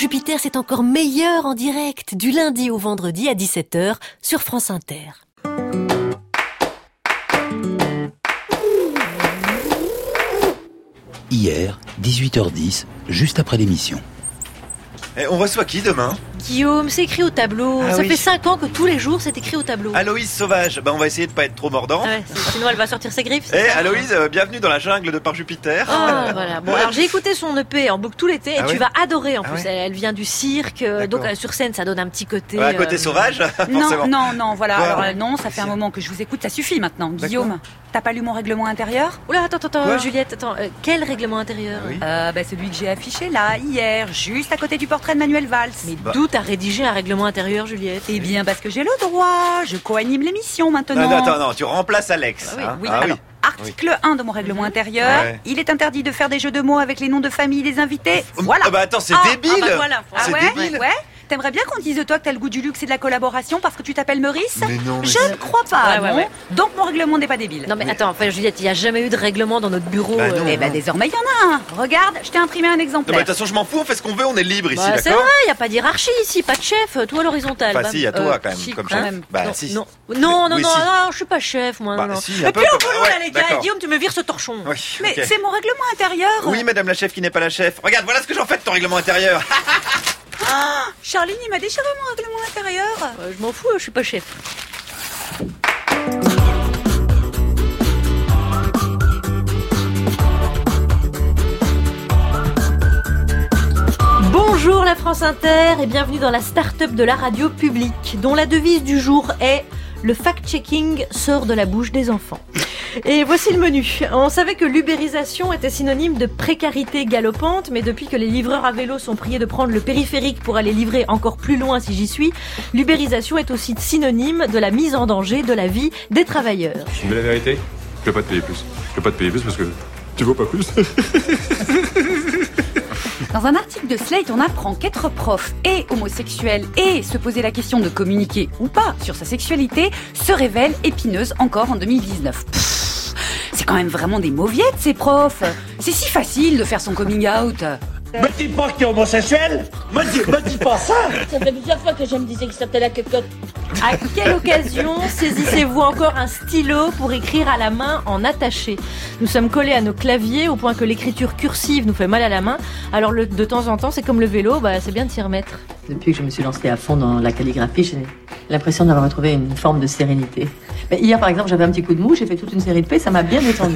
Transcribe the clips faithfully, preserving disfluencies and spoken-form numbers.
Jupiter, c'est encore meilleur en direct, du lundi au vendredi à dix-sept heures sur France Inter. Hier, dix-huit heures dix, juste après l'émission. Et on reçoit qui demain ? Guillaume, c'est écrit au tableau. Ah Ça oui. fait cinq ans que tous les jours c'est écrit au tableau. Aloïse Sauvage, bah on va essayer de pas être trop mordant. Ouais, sinon elle va sortir ses griffes. Eh Aloïse, euh, bienvenue dans la jungle de Par Jupiter. Ah, voilà. Bon, alors j'ai écouté son E P en boucle tout l'été et Ah tu ouais vas adorer en Ah plus. ouais elle, elle vient du cirque, euh, donc euh, sur scène ça donne un petit côté. Ouais, à côté euh, sauvage, Non, forcément. non, non, voilà. Ouais. Alors euh, non, ça fait un moment que je vous écoute, ça suffit maintenant. Guillaume, t'as pas lu mon règlement intérieur ? Oula, attends, attends, Quoi Juliette, attends. euh, quel règlement intérieur Ah oui. euh, bah, Celui que j'ai affiché là, hier, juste à côté du portrait de Manuel Valls. Mais Bah. d'où t'as rédigé un règlement intérieur, Juliette ? Eh bien, parce que j'ai le droit, je co-anime l'émission maintenant. Non, non, attends, non, tu remplaces Alex. Ah oui, hein. Oui, Ah alors, article un de mon règlement intérieur, Ouais. il est interdit de faire des jeux de mots avec les noms de famille des invités. Voilà. Ah bah attends, c'est Ah, débile. ah bah voilà. C'est Ah ouais, débile. ouais. T'aimerais bien qu'on dise de toi que t'as le goût du luxe et de la collaboration parce que tu t'appelles Meurice ? Mais non, mais Je ne crois pas, Ouais, ouais, non. ouais. Donc mon règlement n'est pas débile. Non mais attends, enfin Juliette, il n'y a jamais eu de règlement dans notre bureau. Bah, non. Eh ben désormais il y en a un. Regarde, je t'ai imprimé un Non, mais de exemplaire. toute façon, je m'en fous, on fait ce qu'on veut, on est libre ici, Bah, c'est d'accord vrai, il n'y a pas d'hierarchie ici, pas de chef, toi à l'horizontale. Enfin, Bah, si, il y a toi euh, quand même, si, comme quand chef. même. Bah, non, si. non, non, non, Oui, non, si. non, je suis pas chef, moi. Bah, non. si, Et un puis peu, au boulot, ouais, là, les gars, d'accord. Guillaume, tu me vires ce torchon. Oui, Mais ok. c'est mon règlement intérieur. Oui, madame la chef qui n'est pas la chef. Regarde, voilà ce que j'en fais de ton règlement intérieur. Ah, Charline, il m'a déchiré mon règlement intérieur. Euh, je m'en fous, je suis pas chef. Bonjour la France Inter et bienvenue dans la start-up de la radio publique dont la devise du jour est « Le fact-checking sort de la bouche des enfants ». Et voici le menu. On savait que l'ubérisation était synonyme de précarité galopante, mais depuis que les livreurs à vélo sont priés de prendre le périphérique pour aller livrer encore plus loin si j'y suis, l'ubérisation est aussi synonyme de la mise en danger de la vie des travailleurs. Mais la vérité, je vais pas te payer plus. Je vais pas te payer plus parce que tu vaux pas plus. Dans un article de Slate, on apprend qu'être prof et homosexuel et se poser la question de communiquer ou pas sur sa sexualité se révèle épineuse encore en deux mille dix-neuf. Pff, c'est quand même vraiment des mauviettes ces profs. C'est si facile de faire son coming out. Me dis pas que t'es homosexuel. Me dis, me dis pas ça. Ça fait plusieurs fois que je me disais que c'était la cocotte. À quelle occasion saisissez-vous encore un stylo pour écrire à la main en attaché ? Nous sommes collés à nos claviers au point que l'écriture cursive nous fait mal à la main. Alors le, de temps en temps, c'est comme le vélo, bah, c'est bien de s'y remettre. Depuis que je me suis lancée à fond dans la calligraphie, j'ai l'impression d'avoir retrouvé une forme de sérénité. Mais hier, par exemple, j'avais un petit coup de mou, j'ai fait toute une série de P, ça m'a bien détendu.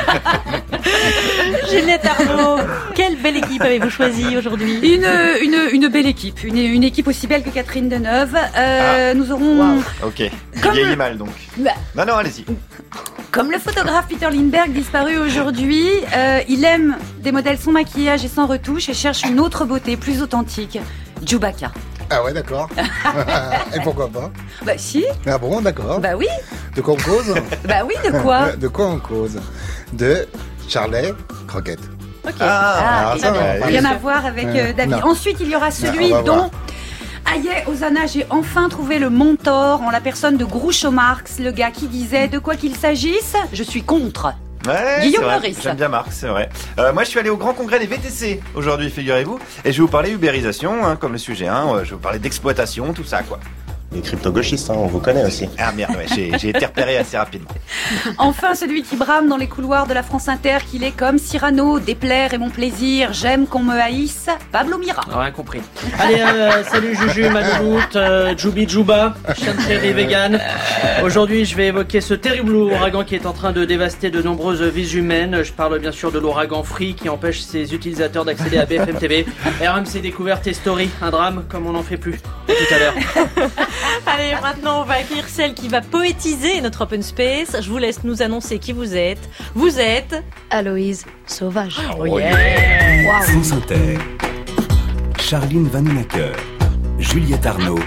Juliette Arnaud, quelle belle équipe avez-vous choisi aujourd'hui ? Une, une, une belle équipe, une, une équipe aussi belle que Catherine Deneuve. Euh, Ah. Nous aurons... Ok, il Comme vieillit le- mal donc. Bah, Non, non, allez-y. Comme le photographe Peter Lindbergh disparu aujourd'hui, euh, il aime des modèles sans maquillage et sans retouche et cherche une autre beauté plus authentique. Chewbacca. Ah ouais, d'accord. Et pourquoi pas? Bah si, Ah bon, d'accord. bah oui, De quoi on cause? bah oui, de quoi? De quoi on cause? De Charlet Croquette. Ok. Ah, Ah, et ça bah, va, rien allez. à voir avec euh, Euh, David. non. Ensuite, il y aura celui on va dont voir. Aïe, Hosanna, j'ai enfin trouvé le mentor en la personne de Groucho Marx, le gars qui disait de quoi qu'il s'agisse, je suis contre. Ouais, Guillaume c'est vrai. Meurice. J'aime bien Marc, c'est vrai. Euh, moi, je suis allé au grand congrès des V T C aujourd'hui, figurez-vous, et je vais vous parler ubérisation, hein, comme le sujet. Hein, je vais vous parler d'exploitation, tout ça, quoi. Les crypto-gauchistes, hein, on vous connaît aussi. Ah merde, ouais, j'ai, j'ai été repéré assez rapidement. Enfin, celui qui brame dans les couloirs de la France Inter, qu'il est comme Cyrano, déplaire et mon plaisir, j'aime qu'on me haïsse, Pablo Mira. Rien compris. Allez, euh, salut Juju, Malouloute, euh, Djoubi Djouba, chien de prairie vegan. Aujourd'hui, je vais évoquer ce terrible ouragan qui est en train de dévaster de nombreuses vies humaines. Je parle bien sûr de l'ouragan Free qui empêche ses utilisateurs d'accéder à B F M T V. R M C Découverte et Story, un drame comme on n'en fait plus. À tout à l'heure. Allez, maintenant on va accueillir celle qui va poétiser notre open space. Je vous laisse nous annoncer qui vous êtes. Vous êtes Aloïse Sauvage. Oh yeah. France Inter. Charline Vanhoenacker. Juliette Arnaud.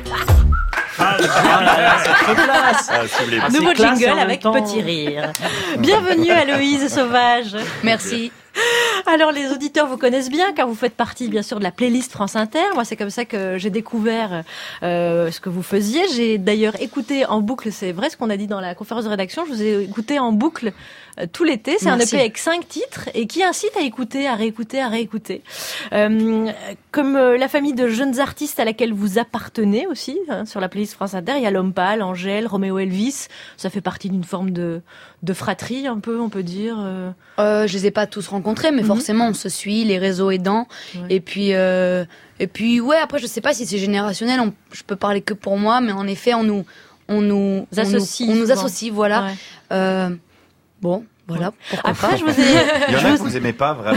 Ah là là, c'est trop classe. Ah, sublime. Ah, c'est Nouveau classe et en jingle même avec temps- petit rire. Bienvenue Aloïse Sauvage. Merci. Alors les auditeurs vous connaissent bien car vous faites partie bien sûr de la playlist France Inter. Moi c'est comme ça que j'ai découvert euh, ce que vous faisiez. J'ai d'ailleurs écouté en boucle, c'est vrai ce qu'on a dit dans la conférence de rédaction, je vous ai écouté en boucle euh, tout l'été. C'est Merci. un E P avec cinq titres et qui incite à écouter, à réécouter, à réécouter. Euh, comme euh, la famille de jeunes artistes à laquelle vous appartenez aussi, hein, sur la playlist France Inter, il y a L'Homme Pâle, Angèle, Roméo Elvis. Ça fait partie d'une forme de, de fratrie, un peu, on peut dire. Euh... Euh, je les ai pas tous rencontrés, mais mm-hmm. forcément, on se suit, les réseaux aidants. Ouais. Et puis, euh, et puis, ouais, après, je sais pas si c'est générationnel. On, je peux parler que pour moi, mais en effet, on nous, on nous, on associe, nous, on nous associe, voilà. Ouais. Euh, bon. Voilà. Après, pas. je vous ai. Il y en a que vous aimez pas vraiment.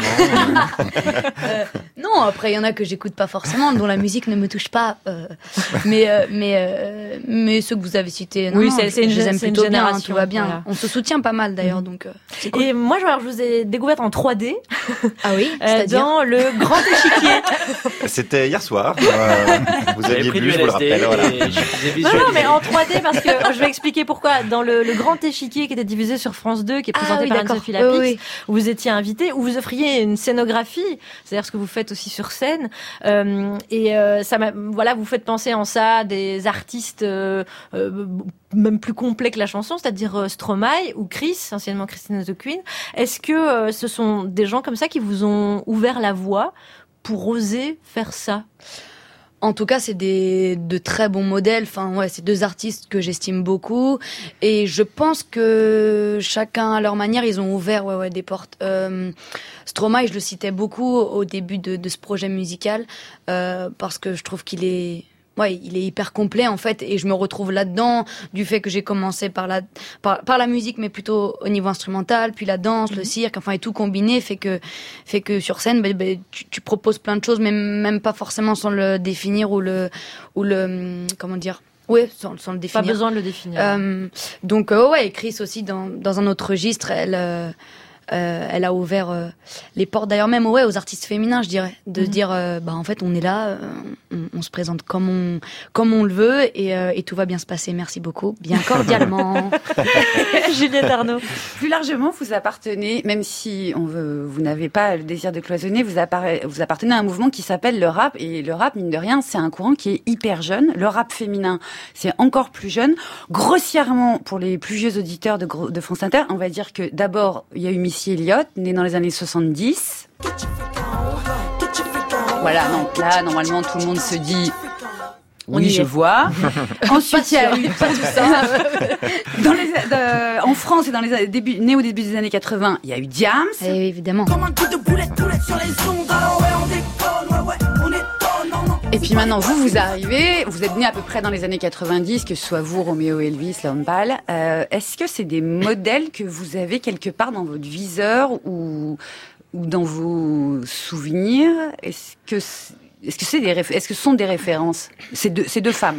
euh, non, après il y en a que j'écoute pas forcément, dont la musique ne me touche pas. Euh, mais euh, mais euh, mais ceux que vous avez cités, non, oui, c'est, c'est je, une, je les aime c'est plutôt une bien. génération. Tout va bien. Voilà. On se soutient pas mal d'ailleurs, mmh. donc. Euh, c'est cool. Et moi, je, alors, je vous ai découverte en trois D. Ah oui. euh, dans le Grand Échiquier. C'était hier soir. Euh, vous aviez bu, je vous le rappelle. Voilà. Non, non, mais en trois D parce que je vais expliquer pourquoi. Dans le, le Grand Échiquier qui était diffusé sur France deux, qui est présenté ah, oui, par d'accord. Anne-Sophie Lapix. Oui, oui. Où vous étiez invité, où vous offriez une scénographie, c'est-à-dire ce que vous faites aussi sur scène, euh, et euh, ça m'a, voilà, vous faites penser en ça des artistes euh, euh, même plus complets que la chanson, c'est-à-dire euh, Stromae ou Chris, anciennement Christine the Queen. Est-ce que euh, ce sont des gens comme ça qui vous ont ouvert la voie pour oser faire ça? En tout cas, c'est des de très bons modèles. Enfin, ouais, c'est deux artistes que j'estime beaucoup, et je pense que chacun à leur manière, ils ont ouvert, ouais, ouais, des portes. Euh, Stromae, je le citais beaucoup au début de, de ce projet musical euh, parce que je trouve qu'il est Ouais, il est hyper complet en fait, et je me retrouve là-dedans du fait que j'ai commencé par la par, par la musique, mais plutôt au niveau instrumental, puis la danse, mmh. le cirque, enfin, et tout combiné fait que fait que sur scène, bah, bah, tu, tu proposes plein de choses, mais même pas forcément sans le définir ou le ou le comment dire. Oui, sans, sans le définir. Pas besoin de le définir. Euh, donc euh, ouais, et Chris aussi dans dans un autre registre, elle. Euh, Euh, elle a ouvert euh, les portes d'ailleurs même ouais, aux artistes féminins, je dirais, de mmh. dire euh, bah en fait on est là, euh, on, on se présente comme on comme on le veut, et, euh, et tout va bien se passer. Merci beaucoup, bien cordialement. Juliette Arnaud. Plus largement, vous appartenez, même si on veut, vous n'avez pas le désir de cloisonner, vous, appara- vous appartenez à un mouvement qui s'appelle le rap, et le rap, mine de rien, c'est un courant qui est hyper jeune. Le rap féminin, c'est encore plus jeune. Grossièrement, pour les plus vieux auditeurs de, de France Inter, on va dire que d'abord il y a eu Missy Elliott, née dans les années soixante-dix. Voilà, donc là, normalement, tout le monde se dit... Oui, je vois. Ensuite, il y a eu pas tout ça. Dans les, euh, en France et dans les débuts, né au début des années quatre-vingts, il y a eu Diams. Et oui, évidemment. Et puis maintenant, vous, vous arrivez, vous êtes né à peu près dans les années quatre-vingt-dix, que ce soit vous, Roméo Elvis, L'Homme Pâle. Euh, est-ce que c'est des modèles que vous avez quelque part dans votre viseur ou, ou dans vos souvenirs? Est-ce que c'est, est-ce que c'est des réf- est-ce que ce sont des références, ces deux, ces deux femmes?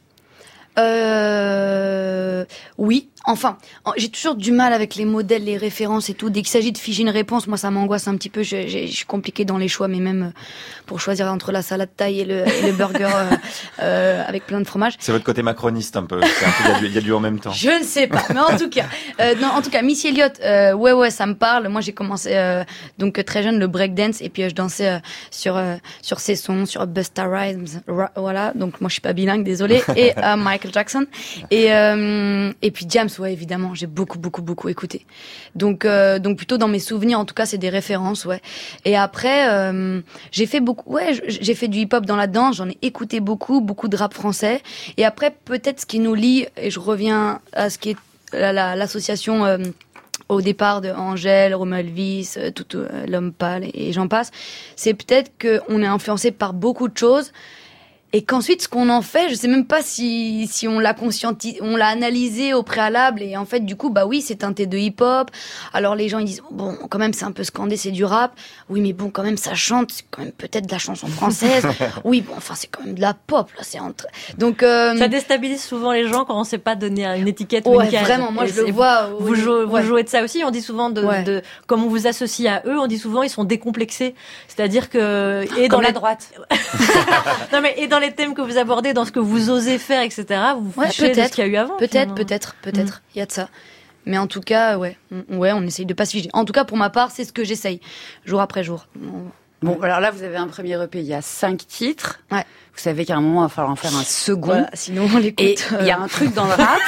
Euh, oui, enfin, j'ai toujours du mal avec les modèles, les références et tout. Dès qu'il s'agit de figer une réponse, moi ça m'angoisse un petit peu. Je, je, je suis compliquée dans les choix, mais même pour choisir entre la salade thaï et le, et le burger euh, euh, avec plein de fromage. C'est votre côté macroniste un peu. C'est un peu, il y a du, il y a du en même temps. Je ne sais pas, mais en tout cas, euh, non, en tout cas, Missy Elliott, euh, ouais, ouais, ça me parle. Moi, j'ai commencé euh, donc très jeune le breakdance, et puis euh, je dansais euh, sur euh, sur ses sons, sur Busta Rhymes, ra- voilà. Donc moi, je suis pas bilingue, désolée. Et euh, Michael Jackson, et euh, et puis Diams, ouais, évidemment, j'ai beaucoup beaucoup beaucoup écouté. Donc euh, donc plutôt dans mes souvenirs, en tout cas, c'est des références, ouais. Et après, euh, j'ai fait beaucoup, ouais, j'ai fait du hip-hop dans la danse, j'en ai écouté beaucoup, beaucoup de rap français. Et après, peut-être ce qui nous lie, et je reviens à ce qui est la, la, l'association euh, au départ de Angèle, Roméo Elvis, euh, tout euh, L'Homme Pâle, et, et j'en passe, c'est peut-être qu'on est influencé par beaucoup de choses. Et qu'ensuite, ce qu'on en fait, je sais même pas si si on l'a conscientisé, on l'a analysé au préalable, et en fait, du coup, bah oui, c'est teinté de hip-hop. Alors les gens ils disent bon, quand même, c'est un peu scandé, c'est du rap. Oui, mais bon, quand même, ça chante, c'est quand même peut-être de la chanson française. Oui, bon, enfin, c'est quand même de la pop là, c'est entre. Donc euh... ça déstabilise souvent les gens quand on sait pas donner une étiquette. Ouais, ou une case. Vraiment, moi et je le vois. Vous, oui, jouez, vous ouais. jouez de ça aussi. On dit souvent de, ouais. de comme on vous associe à eux, on dit souvent ils sont décomplexés. C'est-à-dire que et dans dans la les... droite. Non mais et dans les thèmes que vous abordez, dans ce que vous osez faire, et cetera. Vous vous ouais, fichez de ce qu'il y a eu avant. Peut-être, finalement. peut-être, peut-être. Il mmh. y a de ça. Mais en tout cas, ouais, ouais, on essaye de pas se figer. En tout cas, pour ma part, c'est ce que j'essaye, jour après jour. Bon, alors là, vous avez un premier E P, il y a cinq titres. Ouais. Vous savez qu'à un moment, il va falloir en faire un second. Voilà, sinon on l'écoute. Et il y a un truc dans le rap.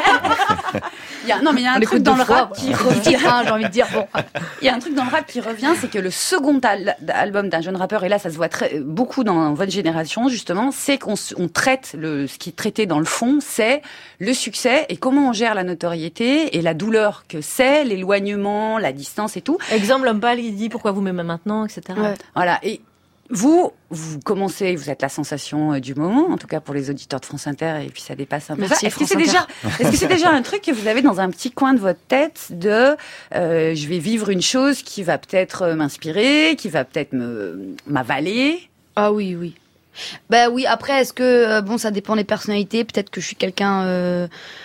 il y a, non, mais il y a un truc dans le fois, rap qui revient. J'ai envie de dire, bon. Il y a un truc dans le rap qui revient, c'est que le second al- album d'un jeune rappeur, et là, ça se voit très, beaucoup dans votre génération, justement, c'est qu'on on traite le, ce qui est traité dans le fond, c'est le succès et comment on gère la notoriété et la douleur que c'est, l'éloignement, la distance et tout. Exemple, l'homme pâle, il dit pourquoi vous m'aimez maintenant, et cetera. Ouais. Voilà. Et vous, vous commencez, vous êtes la sensation du moment, en tout cas pour les auditeurs de France Inter, et puis ça dépasse un peu Merci, ça. Est-ce que France c'est déjà, est-ce que c'est déjà un truc que vous avez dans un petit coin de votre tête de, euh, je vais vivre une chose qui va peut-être m'inspirer, qui va peut-être me, m'avaler? Ah oui, oui. Bah oui, après, est-ce que, euh, bon, ça dépend des personnalités, peut-être que je suis quelqu'un, euh,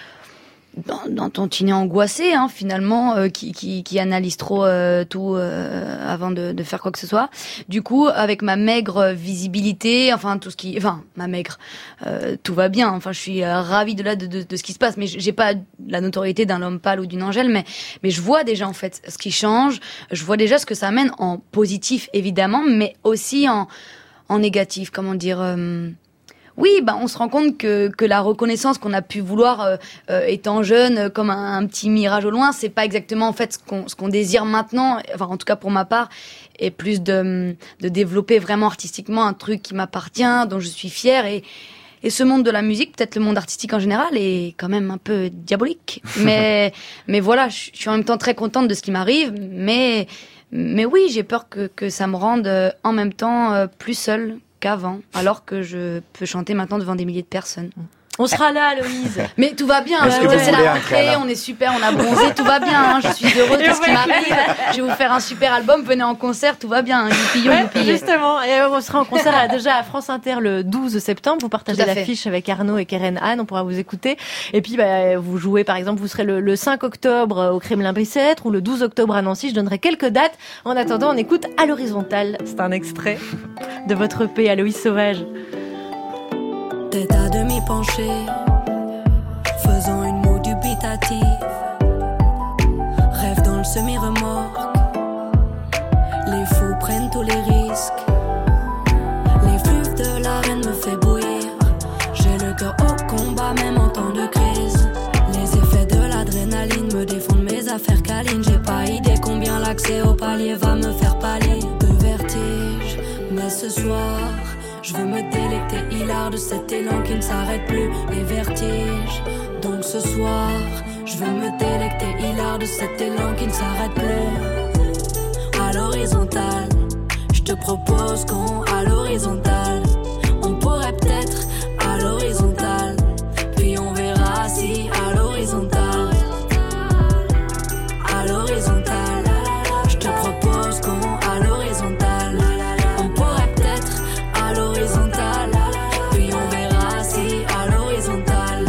d'un tantinet angoissé, hein, finalement, euh, qui, qui, qui analyse trop euh, tout euh, avant de, de faire quoi que ce soit. Du coup, avec ma maigre visibilité, enfin tout ce qui, enfin ma maigre, euh, tout va bien. Enfin, je suis euh, ravie de là de, de, de ce qui se passe, mais j'ai pas la notoriété d'un homme pâle ou d'une Angèle, mais mais je vois déjà en fait ce qui change. Je vois déjà ce que ça amène en positif évidemment, mais aussi en en négatif. Comment dire. Euh, Oui, bah on se rend compte que que la reconnaissance qu'on a pu vouloir euh, euh, étant jeune, euh, comme un, un petit mirage au loin, c'est pas exactement en fait ce qu'on ce qu'on désire maintenant. Enfin, en tout cas pour ma part, et plus de de développer vraiment artistiquement un truc qui m'appartient, dont je suis fière. Et et ce monde de la musique, peut-être le monde artistique en général, est quand même un peu diabolique. Mais mais voilà, je suis en même temps très contente de ce qui m'arrive. Mais mais oui, j'ai peur que que ça me rende euh, en même temps euh, plus seule qu'avant, alors que je peux chanter maintenant devant des milliers de personnes. On sera là, Aloïse. Mais tout va bien, Est-ce que ouais, vous c'est voulez la un rentrée, câlin on est super, on a bronzé, tout va bien, hein, je suis heureuse de ce qui m'arrive. Je vais vous faire un super album, venez en concert, tout va bien, hein, youpi, Ouais, youpi. justement, et on sera en concert à, déjà à France Inter le douze septembre. Vous partagez Tout à fait. l'affiche avec Arnaud et Keren Anne, on pourra vous écouter. Et puis, bah, vous jouez, par exemple, vous serez le, le cinq octobre au Kremlin-Bicêtre ou le douze octobre à Nancy. Je donnerai quelques dates. En attendant, on écoute À l'horizontale. C'est un extrait de votre E P, Aloïse Sauvage. Tête à demi penchée, faisant une moue dubitative. Rêve dans le semi-remorque, les fous prennent tous les risques. Les flux de l'arène me fait bouillir. J'ai le cœur au combat même en temps de crise. Les effets de l'adrénaline me défendent mes affaires câlines. J'ai pas idée combien l'accès au palier va me faire pâlir de vertige. Mais ce soir, je veux me délecter hilar de cet élan qui ne s'arrête plus, les vertiges. Donc ce soir, je veux me délecter hilar de cet élan qui ne s'arrête plus. À l'horizontale, je te propose qu'on à l'horizontale. On pourrait peut-être à l'horizontale, puis on verra si à l'horizontale. À l'horizontale, je te propose qu'on à l'horizontale. On pourrait peut-être à l'horizontale, puis on verra si à l'horizontale.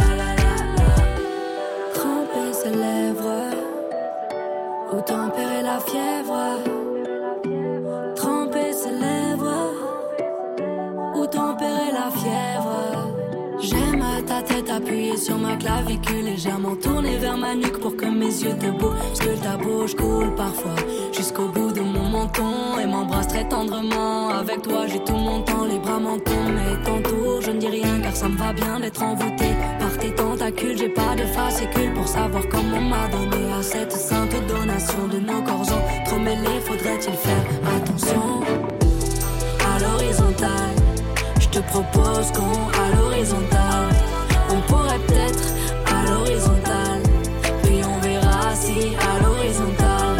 Tremper ses lèvres, ou tempérer la fièvre. Tremper ses lèvres, ou tempérer la fièvre. J'aime ta tête appuyée sur ma clavicule, légèrement tournée vers ma nuque pour que mes yeux te bougent. Que ta bouche coule parfois jusqu'au bout de mon menton et m'embrasse très tendrement. Avec toi j'ai tout mon temps, les bras m'en tombent, mais ton tour je ne dis rien car ça me va bien d'être envoûté par tes tentacules. J'ai pas de fascicule pour savoir comment on m'a donné à cette sainte donation de nos corps entremêlés. Faudrait-il faire attention? À l'horizontale, je te propose qu'on à l'horizontale. On pourrait peut-être à l'horizontale, puis on verra si à l'horizontale.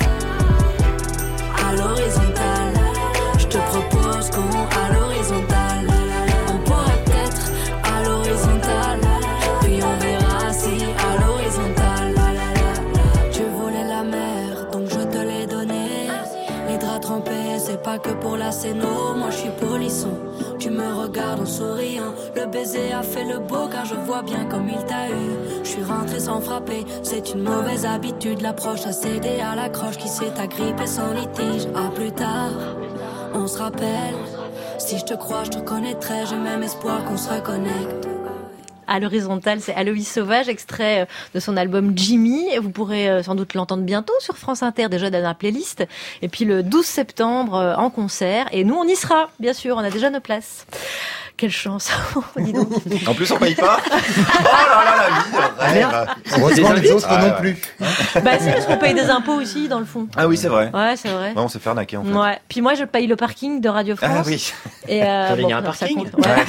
À l'horizontale, je te propose qu'on à l'horizontale. On pourrait peut-être à l'horizontale, puis on verra si à l'horizontale. Tu voulais la mer, donc je te l'ai donné. Les draps trempés, c'est pas que pour la scéno. Moi je suis polisson, tu me regardes en souriant. Le baiser a fait le beau car je vois bien comme il t'a eu. Je suis rentré sans frapper, c'est une mauvaise habitude. L'approche a cédé à l'accroche qui s'est agrippée sans litige. À plus tard, on se rappelle. Si je te crois, je te connaîtrai. J'ai même espoir qu'on se reconnecte. à l'horizontale, c'est Aloïs Sauvage, extrait de son album Jimmy. Vous pourrez sans doute l'entendre bientôt sur France Inter, déjà dans la playlist. Et puis le douze septembre en concert. Et nous, on y sera, bien sûr, on a déjà nos places. Quelle chance. Dis donc. En plus, on paye pas. Oh là là, la vie de rêve. Heureusement, les autres ah, non ouais. plus. Bah, c'est parce qu'on paye des impôts aussi, dans le fond. Ah oui, c'est vrai. Ouais, c'est vrai. Ouais, on s'est fait arnaquer, en fait. Ouais. Puis moi, je paye le parking de Radio France. Ah oui. Et euh, Attendez, bon, il y a un ça parking compte. Ouais.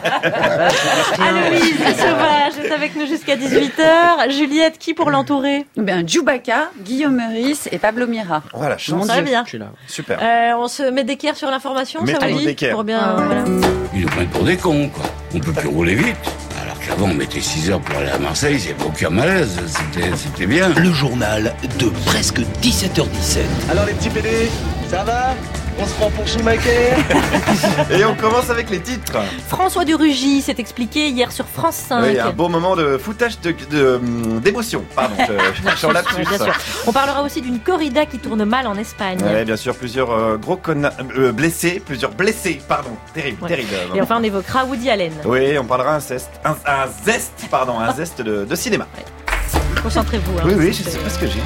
Aloïs Sauvage est avec nous jusqu'à dix-huit heures. Juliette, qui pour l'entourer? Ben, Djoubaka, Guillaume Meurice et Pablo Mira. Voilà, chance. Très bien. Je suis là. Super. Euh, on se met d'équerre sur l'information, ça Mettons-nous vous dit d'équerre. Pour bien, euh, voilà. Ils nous prennent pour des cons, quoi. On peut plus rouler vite. Alors qu'avant, on mettait six heures pour aller à Marseille, c'est aucun malaise. C'était, c'était bien. Le journal de presque dix-sept heures dix-sept. Alors les petits pédés, ça va? On se prend pour Schumacher. Et on commence avec les titres. François de Rugy s'est expliqué hier sur France cinq. Oui, un beau moment de foutage de, de, d'émotion. Pardon, je, je suis en lapsus. Ouais, bien sûr. On parlera aussi d'une corrida qui tourne mal en Espagne. Ouais, bien sûr, plusieurs euh, gros conna- euh, blessés, plusieurs blessés, pardon, terrible, Ouais. terrible. Et enfin, on évoquera Woody Allen. Oui, on parlera un zeste, un, un zeste, pardon, un zeste de, de cinéma. Concentrez-vous. Hein, Oui, oui, je sais pas ce que j'ai.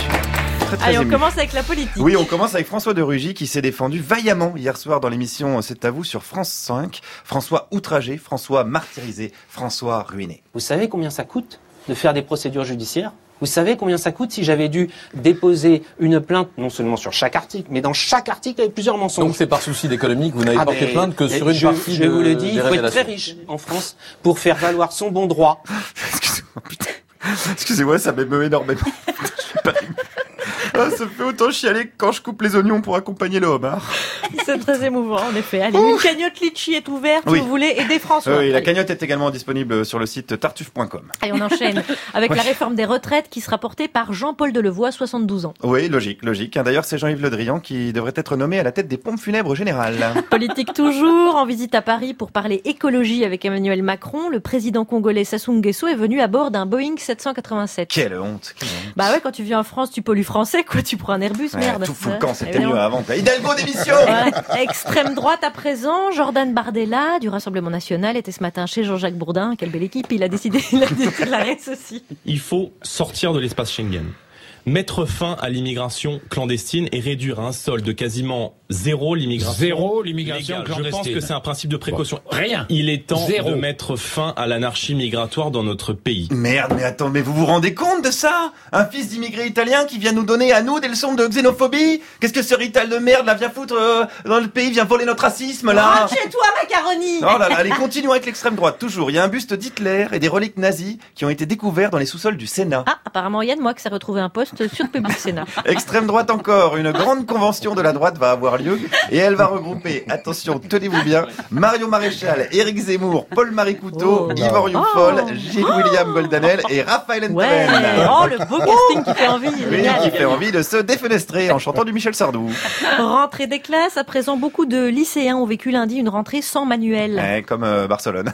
Très, très Allez, on ému. commence avec la politique. Oui, on commence avec François de Rugy qui s'est défendu vaillamment hier soir dans l'émission C'est à vous sur France cinq. François outragé, François martyrisé, François ruiné. Vous savez combien ça coûte de faire des procédures judiciaires ? Vous savez combien ça coûte si j'avais dû déposer une plainte, non seulement sur chaque article, mais dans chaque article avec plusieurs mensonges. Donc c'est par souci d'économie que vous n'avez Ah porté ben, plainte que sur une je, partie je de, vous le dis, des il faut être révélations. très riche en France pour faire valoir son bon droit. Excusez-moi, putain. Excusez-moi, ça m'émeut énormément. Je suis pas ému. Ah, ça fait autant chialer que quand je coupe les oignons pour accompagner le homard. C'est très émouvant, en effet. Allez, une cagnotte litchi est ouverte Oui. si vous voulez aider François. Oui, la Allez. cagnotte est également disponible sur le site tartuffe point com. Allez, on enchaîne avec Ouais. la réforme des retraites qui sera portée par Jean-Paul Delevoye, soixante-douze ans. Oui, logique, logique. D'ailleurs, c'est Jean-Yves Le Drian qui devrait être nommé à la tête des pompes funèbres générales. Politique toujours, en visite à Paris pour parler écologie avec Emmanuel Macron. Le président congolais Sassou Nguesso est venu à bord d'un Boeing sept cent quatre-vingt-sept. Quelle honte, quelle honte. Bah ouais, quand tu viens en France, tu pollues français, quoi. Tu prends un Airbus, Ouais, merde. tout fout le Ouais. camp, c'était Eh mieux bien, avant. Hidalgo démission. Ouais. Extrême droite à présent, Jordan Bardella du Rassemblement National était ce matin chez Jean-Jacques Bourdin. Quelle belle équipe, il a décidé, il a déclaré ceci. Il faut sortir de l'espace Schengen, mettre fin à l'immigration clandestine et réduire à un solde de quasiment zéro l'immigration Zéro l'immigration légale. Je clandestine. pense que c'est un principe de précaution. Bon, rien. Il est temps Zéro. de mettre fin à l'anarchie migratoire dans notre pays. Merde, mais attends, mais vous vous rendez compte de ça? Un fils d'immigré italien qui vient nous donner à nous des leçons de xénophobie? Qu'est-ce que ce rital de merde là vient foutre euh, dans le pays, vient voler notre racisme là? Rentre chez toi, macaroni! Oh là là, allez, continuons avec l'extrême droite, toujours. Il y a un buste d'Hitler et des reliques nazis qui ont été découverts dans les sous-sols du Sénat. Ah, apparemment Yann Moix a retrouvé un poste sur Public Sénat. Extrême droite encore, une grande convention de la droite va avoir lieu et elle va regrouper, attention, tenez-vous bien, Mario Maréchal, Éric Zemmour, Paul-Marie Couteau, Oh. Yvan Rioufol, Oh. Gilles-William Goldanel et Raphaël Entebben. Ouais, oh le beau casting qui fait envie. Oui, génial. qui fait envie de se défenestrer en chantant du Michel Sardou. Rentrée des classes, à présent beaucoup de lycéens ont vécu lundi une rentrée sans manuel. Ouais, comme euh, Barcelone.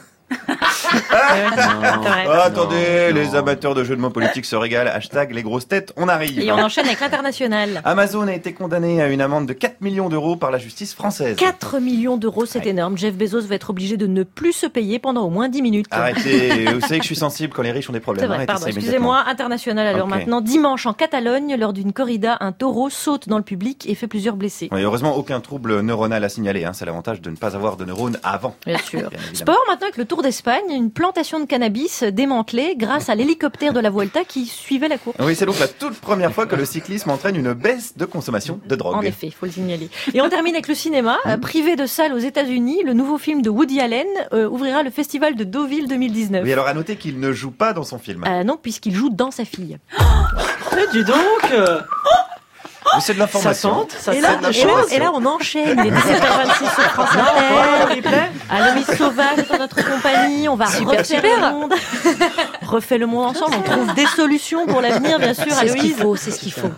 vrai. Ah, attendez, les amateurs de jeux de mots politiques se régalent. Hashtag les grosses têtes, on arrive. Et on enchaîne avec l'international. Amazon a été condamné à une amende de quatre millions d'euros par la justice française. quatre millions d'euros, c'est énorme. Jeff Bezos va être obligé de ne plus se payer pendant au moins dix minutes. Arrêtez, vous savez que je suis sensible quand les riches ont des problèmes. C'est vrai, Arrêtez pardon, ça excusez-moi, international. Alors Ok. maintenant, dimanche en Catalogne, lors d'une corrida, un taureau saute dans le public et fait plusieurs blessés. Oui, heureusement, aucun trouble neuronal à signaler. Hein. C'est l'avantage de ne pas avoir de neurones avant. Bien sûr. Bien évidemment. Sport maintenant avec le Tour d'Espagne, une plantation de cannabis démantelée grâce à l'hélicoptère de la Vuelta qui suivait la course. Oui, c'est donc la toute première fois que le cyclisme entraîne une baisse de consommation de drogue. En effet, il faut le signaler. Et on termine avec le cinéma. Euh, privé de salle aux États-Unis, le nouveau film de Woody Allen euh, ouvrira le festival de Deauville deux mille dix-neuf. Oui, alors à noter qu'il ne joue pas dans son film. Euh, non, puisqu'il joue dans sa fille. Eh, dis donc euh, Mais c'est de l'information. Ça tente, ça et, là, c'est de et, là, l'information. et là, on enchaîne. Il est dix-sept heures vingt-six sur France Inter. Aloïs Sauvage est en notre compagnie. On va Super, refaire super. le monde. Refait le monde ensemble. On trouve des solutions pour l'avenir, bien sûr, C'est ce qu'il Aloïs. faut, c'est ce qu'il faut.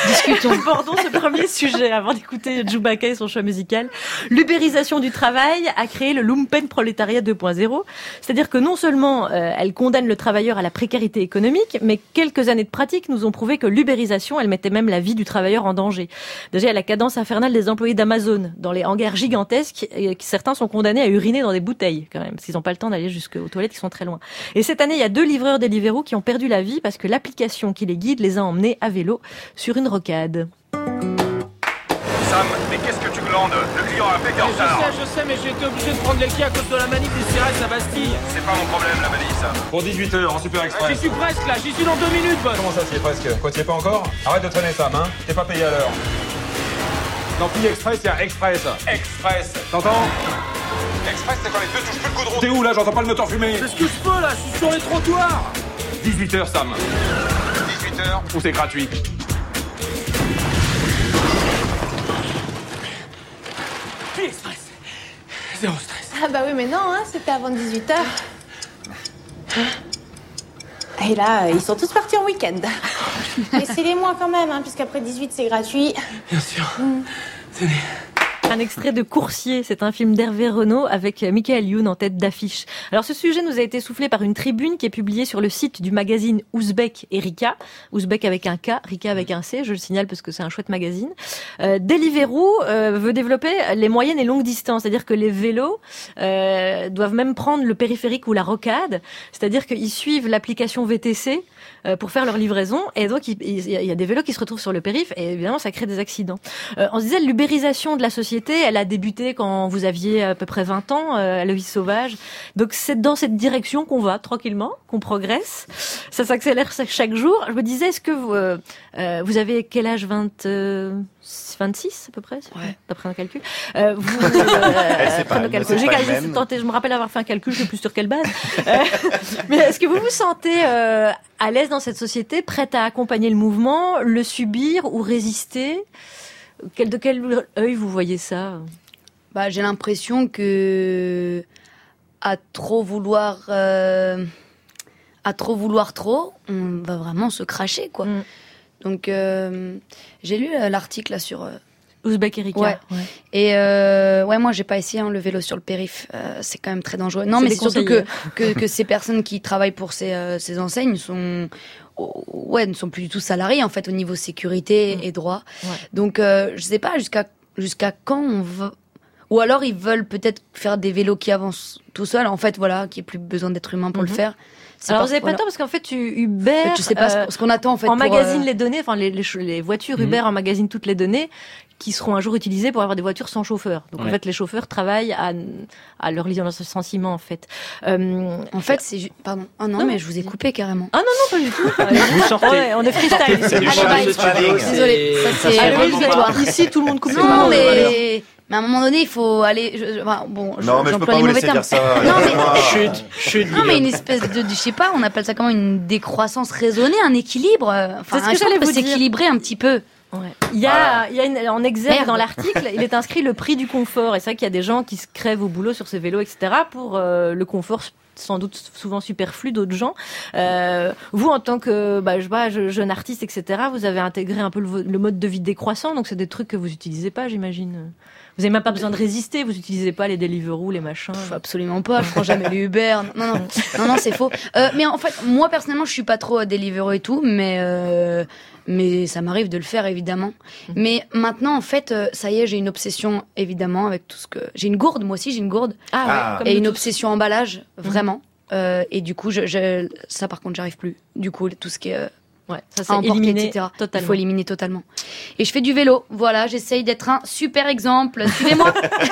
Discutons. Abordons ce premier sujet avant d'écouter Chewbacca et son choix musical. L'ubérisation du travail a créé le lumpenprolétariat deux point zéro. C'est-à-dire que non seulement euh, elle condamne le travailleur à la précarité économique, mais quelques années de pratique nous ont prouvé que l'ubérisation, elle mettait même la vie du travailleur en danger. Déjà, il y a la cadence infernale des employés d'Amazon dans les hangars gigantesques, et certains sont condamnés à uriner dans des bouteilles quand même, parce qu'ils n'ont pas le temps d'aller jusqu'aux toilettes qui sont très loin. Et cette année, il y a deux livreurs Deliveroo qui ont perdu la vie parce que l'application qui les guide les a emmenés à vélo sur une rocade. Sam, mais qu'est-ce que tu glandes? Le client a fait qu'en retard. Je sais, je sais, mais j'ai été obligé de prendre les quais à cause de la manif des Sirènes à Bastille. C'est pas mon problème, la manif, ça. Pour dix-huit heures, en super express. J'y suis presque là, j'y suis dans deux minutes, boss. Comment ça, t'y es presque? Quoi, t'y es pas encore? Arrête de traîner, Sam, hein. T'es pas payé à l'heure. Dans Pi Express, y'a Express. Express. T'entends? Express, c'est quand les deux touchent plus le goudron. T'es où, là? J'entends pas le moteur fumer. C'est ce que je peux, là, je suis sur les trottoirs. dix-huit heures, Sam. dix-huit heures. Ou c'est gratuit? Pi Express. Zéro stress. Ah bah oui, mais non, hein, c'était avant dix-huit heures. Et là, ils sont tous partis en week-end. Laissez-les-moi quand même, hein, puisqu'après dix-huit, c'est gratuit. Bien sûr. Mm. Tenez. Un extrait de Coursier, c'est un film d'Hervé Renaud avec Michael Youn en tête d'affiche. Alors ce sujet nous a été soufflé par une tribune qui est publiée sur le site du magazine Ouzbek et Rika. Ouzbek avec un K, Rika avec un C, je le signale parce que c'est un chouette magazine. Euh, Deliveroo euh, veut développer les moyennes et longues distances, c'est-à-dire que les vélos euh, doivent même prendre le périphérique ou la rocade, c'est-à-dire qu'ils suivent l'application V T C euh, pour faire leur livraison, et donc il, il y a des vélos qui se retrouvent sur le périph', et évidemment ça crée des accidents. Euh, on se disait l'ubérisation de la société, elle a débuté quand vous aviez à peu près vingt ans, euh, Aloïs Sauvage. Donc c'est dans cette direction qu'on va tranquillement, qu'on progresse. Ça s'accélère chaque jour. Je me disais, est-ce que vous, euh, euh, vous avez quel âge? vingt, euh, vingt-six à peu près, ouais. D'après un calcul. Euh, vous, euh, c'est pas, le calcul. c'est J'ai pas calculé, même. tenté, je me rappelle avoir fait un calcul, je sais plus sur quelle base. Euh, mais est-ce que vous vous sentez euh, à l'aise dans cette société, prête à accompagner le mouvement, le subir ou résister? Quel, de quel œil vous voyez ça? Bah, j'ai l'impression que à trop vouloir, euh, à trop vouloir trop, on va vraiment se cracher, quoi. Mm. Donc, euh, j'ai lu euh, l'article là sur euh, Ouzbek et Rika. Ouais. ouais. Et euh, ouais, moi, j'ai pas essayé hein, le vélo sur le périph. Euh, c'est quand même très dangereux. Non, c'est mais c'est surtout que, que que ces personnes qui travaillent pour ces euh, ces enseignes sont ouais, ne sont plus du tout salariés en fait au niveau sécurité mmh. et droit. Ouais. Donc euh, je sais pas jusqu'à jusqu'à quand on va, ou alors ils veulent peut-être faire des vélos qui avancent tout seuls en fait, voilà, qui ait plus besoin d'être humain pour mmh. le faire. C'est alors vous avez pas voilà. tort parce qu'en fait tu Uber, tu sais pas euh, ce qu'on attend en fait. En pour, magazine euh... les données, enfin les, les, les voitures mmh. Uber en magazine toutes les données qui seront un jour utilisées pour avoir des voitures sans chauffeur. Donc ouais. en fait les chauffeurs travaillent à à leur licenciement en fait. Euh, en fait c'est ju... pardon. Ah non, non mais je vous ai coupé carrément. Ah non non pas du tout. Vous sortez. Ouais, on est freestyle. C'est du Désolée. Ça c'est obligatoire. Ici tout le monde coupe. Non mais Mais à un moment donné, il faut aller. Je, enfin, bon, non, je, mais je peux pas vous laisser dire ça. Non, mais chut, chut. Non, mais une espèce de, je sais pas, on appelle ça comment, une décroissance raisonnée, un équilibre. Enfin, c'est ce que j'allais vous s'équilibrer un petit peu. Ouais. Il y a, il y a une, en exergue dans l'article, il est inscrit le prix du confort. Et c'est vrai qu'il y a des gens qui se crèvent au boulot sur ces vélos, et cetera pour euh, le confort sans doute souvent superflu d'autres gens. Euh, vous, en tant que bah, je sais pas, jeune artiste, et cetera, vous avez intégré un peu le, le mode de vie décroissant, donc c'est des trucs que vous utilisez pas, j'imagine. Vous avez même pas besoin de résister, vous utilisez pas les Deliveroo, les machins. Absolument pas, je prends jamais les Uber. Non, non, non, non, c'est faux. Euh, mais en fait, moi personnellement, je suis pas trop Deliveroo et tout, mais euh, mais ça m'arrive de le faire évidemment. Mmh. Mais maintenant, en fait, euh, ça y est, j'ai une obsession évidemment avec tout ce que. J'ai une gourde, moi aussi, j'ai une gourde. Ah, ouais, et une tous. obsession emballage, vraiment. Mmh. Euh, et du coup, je, je, ça par contre, j'arrive plus. Du coup, tout ce qui est euh, ouais, ça c'est éliminé, et cetera. Totalement. Il faut éliminer totalement. Et je fais du vélo. Voilà, j'essaye d'être un super exemple. Suivez-moi.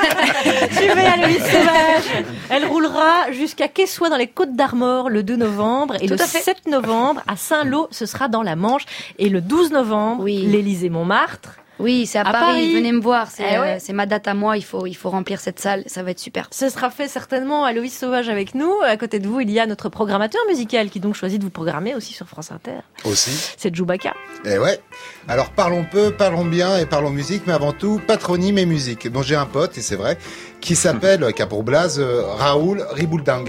Suivez Aloïs Sauvage. Elle roulera jusqu'à Quessoy dans les Côtes d'Armor le deux novembre et Tout le à fait. sept novembre à Saint-Lô, ce sera dans la Manche et le douze novembre, oui. l'Élysée-Montmartre. Oui, c'est à, à Paris. Paris. Venez me voir. C'est, eh ouais. euh, c'est ma date à moi. Il faut, il faut remplir cette salle. Ça va être super. Ce sera fait certainement Aloïs Sauvage avec nous. À côté de vous, il y a notre programmateur musical qui donc choisit de vous programmer aussi sur France Inter. Aussi. C'est Chewbacca. Eh ouais. Alors parlons peu, parlons bien et parlons musique, mais avant tout patronyme et musique. Donc j'ai un pote, et c'est vrai, qui s'appelle, qui a pour blaze euh, Raoul Riboulding.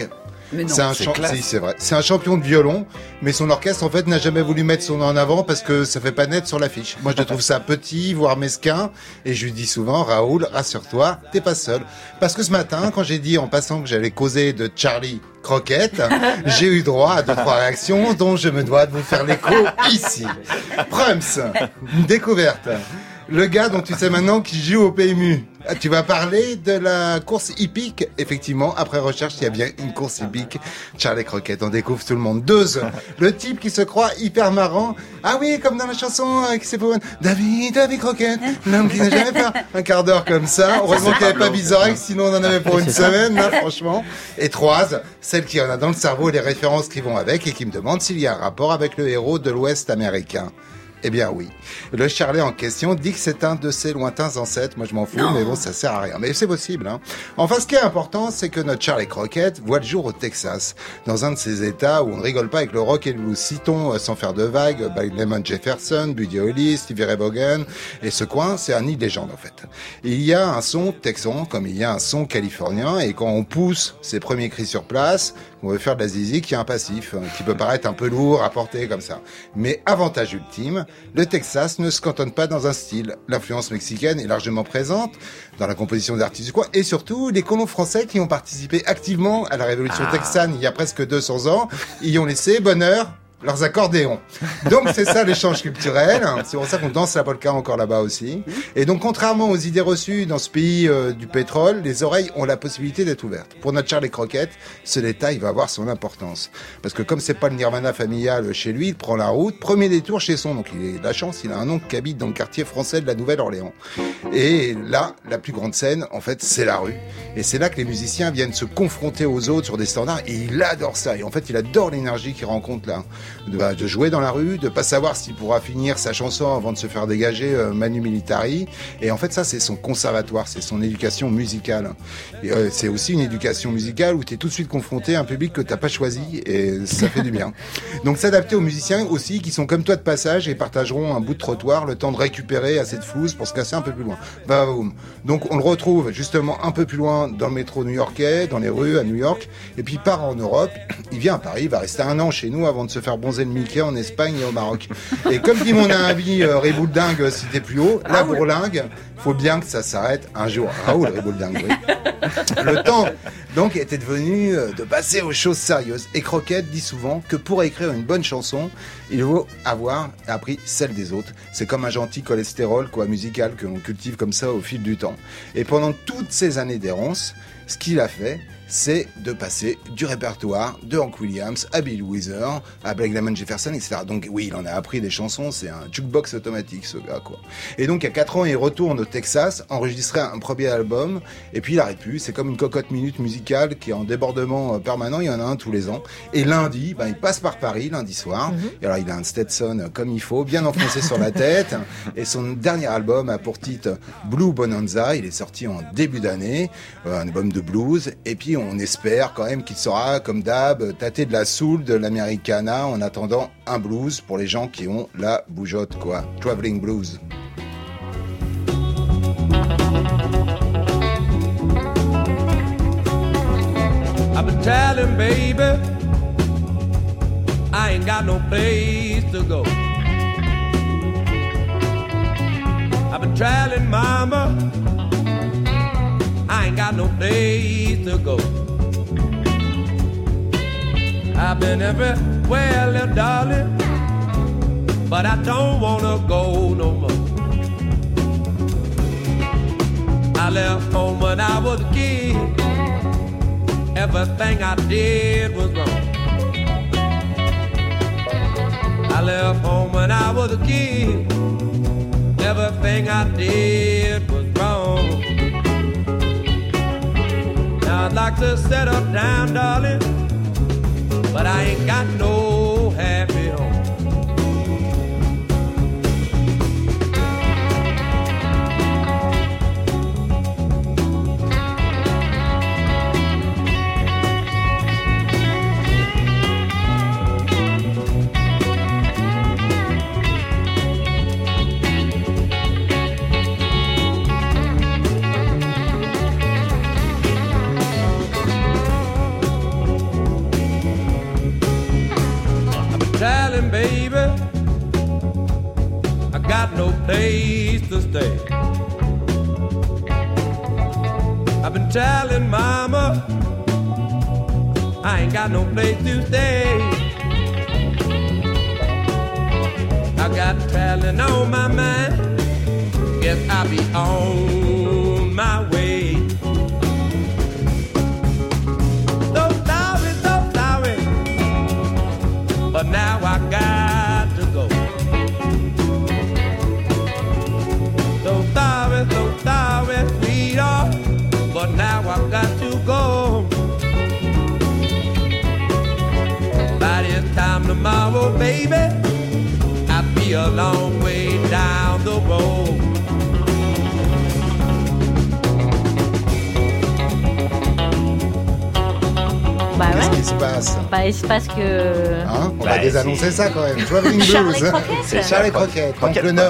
Mais non, c'est un c'est champ- classe. si, c'est vrai. C'est un champion de violon, mais son orchestre en fait n'a jamais voulu mettre son nom en avant parce que ça fait pas net sur l'affiche. Moi, je trouve ça petit, voire mesquin, et je lui dis souvent, Raoul, rassure-toi, t'es pas seul. Parce que ce matin, quand j'ai dit en passant que j'allais causer de Charlie Croquette, j'ai eu droit à deux, trois réactions dont je me dois de vous faire l'écho ici. Prums, une découverte. Le gars dont tu sais maintenant qui joue au P M U. Ah, tu vas parler de la course hippique. Effectivement, après recherche, il y a bien une course hippique. Charlie Croquette, on découvre tout le monde. Deux, le type qui se croit hyper marrant. Ah oui, comme dans la chanson avec ses pauvres... David, David Croquette, l'homme qui n'a jamais fait un quart d'heure comme ça. Heureusement qu'il n'y avait pas Bizarre, sinon on en avait pour une semaine, là, franchement. Et trois, celle qui en a dans le cerveau les références qui vont avec et qui me demande s'il y a un rapport avec le héros de l'Ouest américain. Eh bien oui. Le Charlie en question dit que c'est un de ses lointains ancêtres. Moi je m'en fous, non. Mais bon, ça sert à rien. Mais c'est possible, hein. Enfin, ce qui est important, c'est que notre Charlie Croquette voit le jour au Texas, dans un de ces États où on ne rigole pas avec le rock et le blues. Citons, euh, sans faire de vagues, by Lemon Jefferson, Buddy Holly, Stevie Ray Vaughan. Et ce coin, c'est un nid de légende, en fait. Il y a un son texan, comme il y a un son californien, et quand on pousse ses premiers cris sur place, on veut faire de la zizi, qui a un passif, euh, qui peut paraître un peu lourd à porter comme ça. Mais avantage ultime, le Texas ne se cantonne pas dans un style. L'influence mexicaine est largement présente dans la composition des artistes du coin, et surtout les colons français qui ont participé activement à la révolution ah. texane il y a presque deux cents ans, y ont laissé bonheur leurs accordéons. Donc c'est ça l'échange culturel, c'est pour ça qu'on danse la polka encore là-bas aussi. Et donc contrairement aux idées reçues dans ce pays euh, du pétrole, les oreilles ont la possibilité d'être ouvertes. Pour notre Charlie Croquette, ce détail va avoir son importance. Parce que comme c'est pas le nirvana familial chez lui, il prend la route, premier détour chez son, donc il a de la chance, il a un oncle qui habite dans le quartier français de la Nouvelle-Orléans. Et là, la plus grande scène, en fait, c'est la rue. Et c'est là que les musiciens viennent se confronter aux autres sur des standards, et il adore ça. Et en fait, il adore l'énergie qu'il rencontre là. De, de jouer dans la rue, de pas savoir s'il pourra finir sa chanson avant de se faire dégager euh, Manu Militari. Et en fait, ça, c'est son conservatoire, c'est son éducation musicale. Et, euh, c'est aussi une éducation musicale où tu es tout de suite confronté à un public que t'as pas choisi, et ça fait du bien. Donc s'adapter aux musiciens aussi qui sont comme toi de passage et partageront un bout de trottoir, le temps de récupérer assez de flouze pour se casser un peu plus loin. Bah, boum. Donc on le retrouve justement un peu plus loin dans le métro new-yorkais, dans les rues à New York, et puis il part en Europe, il vient à Paris, il va rester un an chez nous avant de se faire bronzer le Mickey en Espagne et au Maroc. Et comme dit mon ami euh, Ribouldingue, si t'es plus haut, la bourlingue, faut bien que ça s'arrête un jour. Raoul Ribouldingue, oui. Le temps, donc, était devenu euh, de passer aux choses sérieuses. Et Croquette dit souvent que pour écrire une bonne chanson, il faut avoir appris celle des autres. C'est comme un gentil cholestérol, quoi, musical, que l'on cultive comme ça au fil du temps. Et pendant toutes ces années d'errance, ce qu'il a fait, c'est de passer du répertoire de Hank Williams à Bill Withers, à Blake Lemon Jefferson, et cetera. Donc oui, il en a appris des chansons, c'est un jukebox automatique ce gars, quoi. Et donc à quatre ans, il retourne au Texas, enregistrer un premier album, et puis il arrête plus. C'est comme une cocotte minute musicale qui est en débordement permanent, il y en a un tous les ans. Et lundi, ben, il passe par Paris, lundi soir, mm-hmm. et alors il a un Stetson comme il faut, bien enfoncé sur la tête, et son dernier album a pour titre Blue Bonanza, il est sorti en début d'année, un album de blues, et puis on espère quand même qu'il saura, comme d'hab, tâter de la soul, de l'americana, en attendant un blues pour les gens qui ont la bougeotte, quoi. Traveling blues. I've been telling baby I ain't got no place to go. I've been telling mama I ain't got no place to go. I've been everywhere, little darling, but I don't wanna go no more. I left home when I was a kid. Everything I did was wrong. I left home when I was a kid. Everything I did was wrong. I'd like to settle down, darling, but I ain't got no happy home. telling baby I got no place to stay. I've been telling mama I ain't got no place to stay. I got traveling on my mind. Guess I'll be on my way. So sorry, so sorry, but now I got to go. So sorry, so sorry, sweetheart, but now I got to go. By this time tomorrow, baby, I'll be a long way down the road. Bah Qu'est-ce ouais. qui se passe? Bah il se passe que... Hein, on Bah, va désannoncer ça quand même. Traveling Charles Blues. et Croquette. C'est Charles et Croquette. Donc Croquette, le quoi. neuf,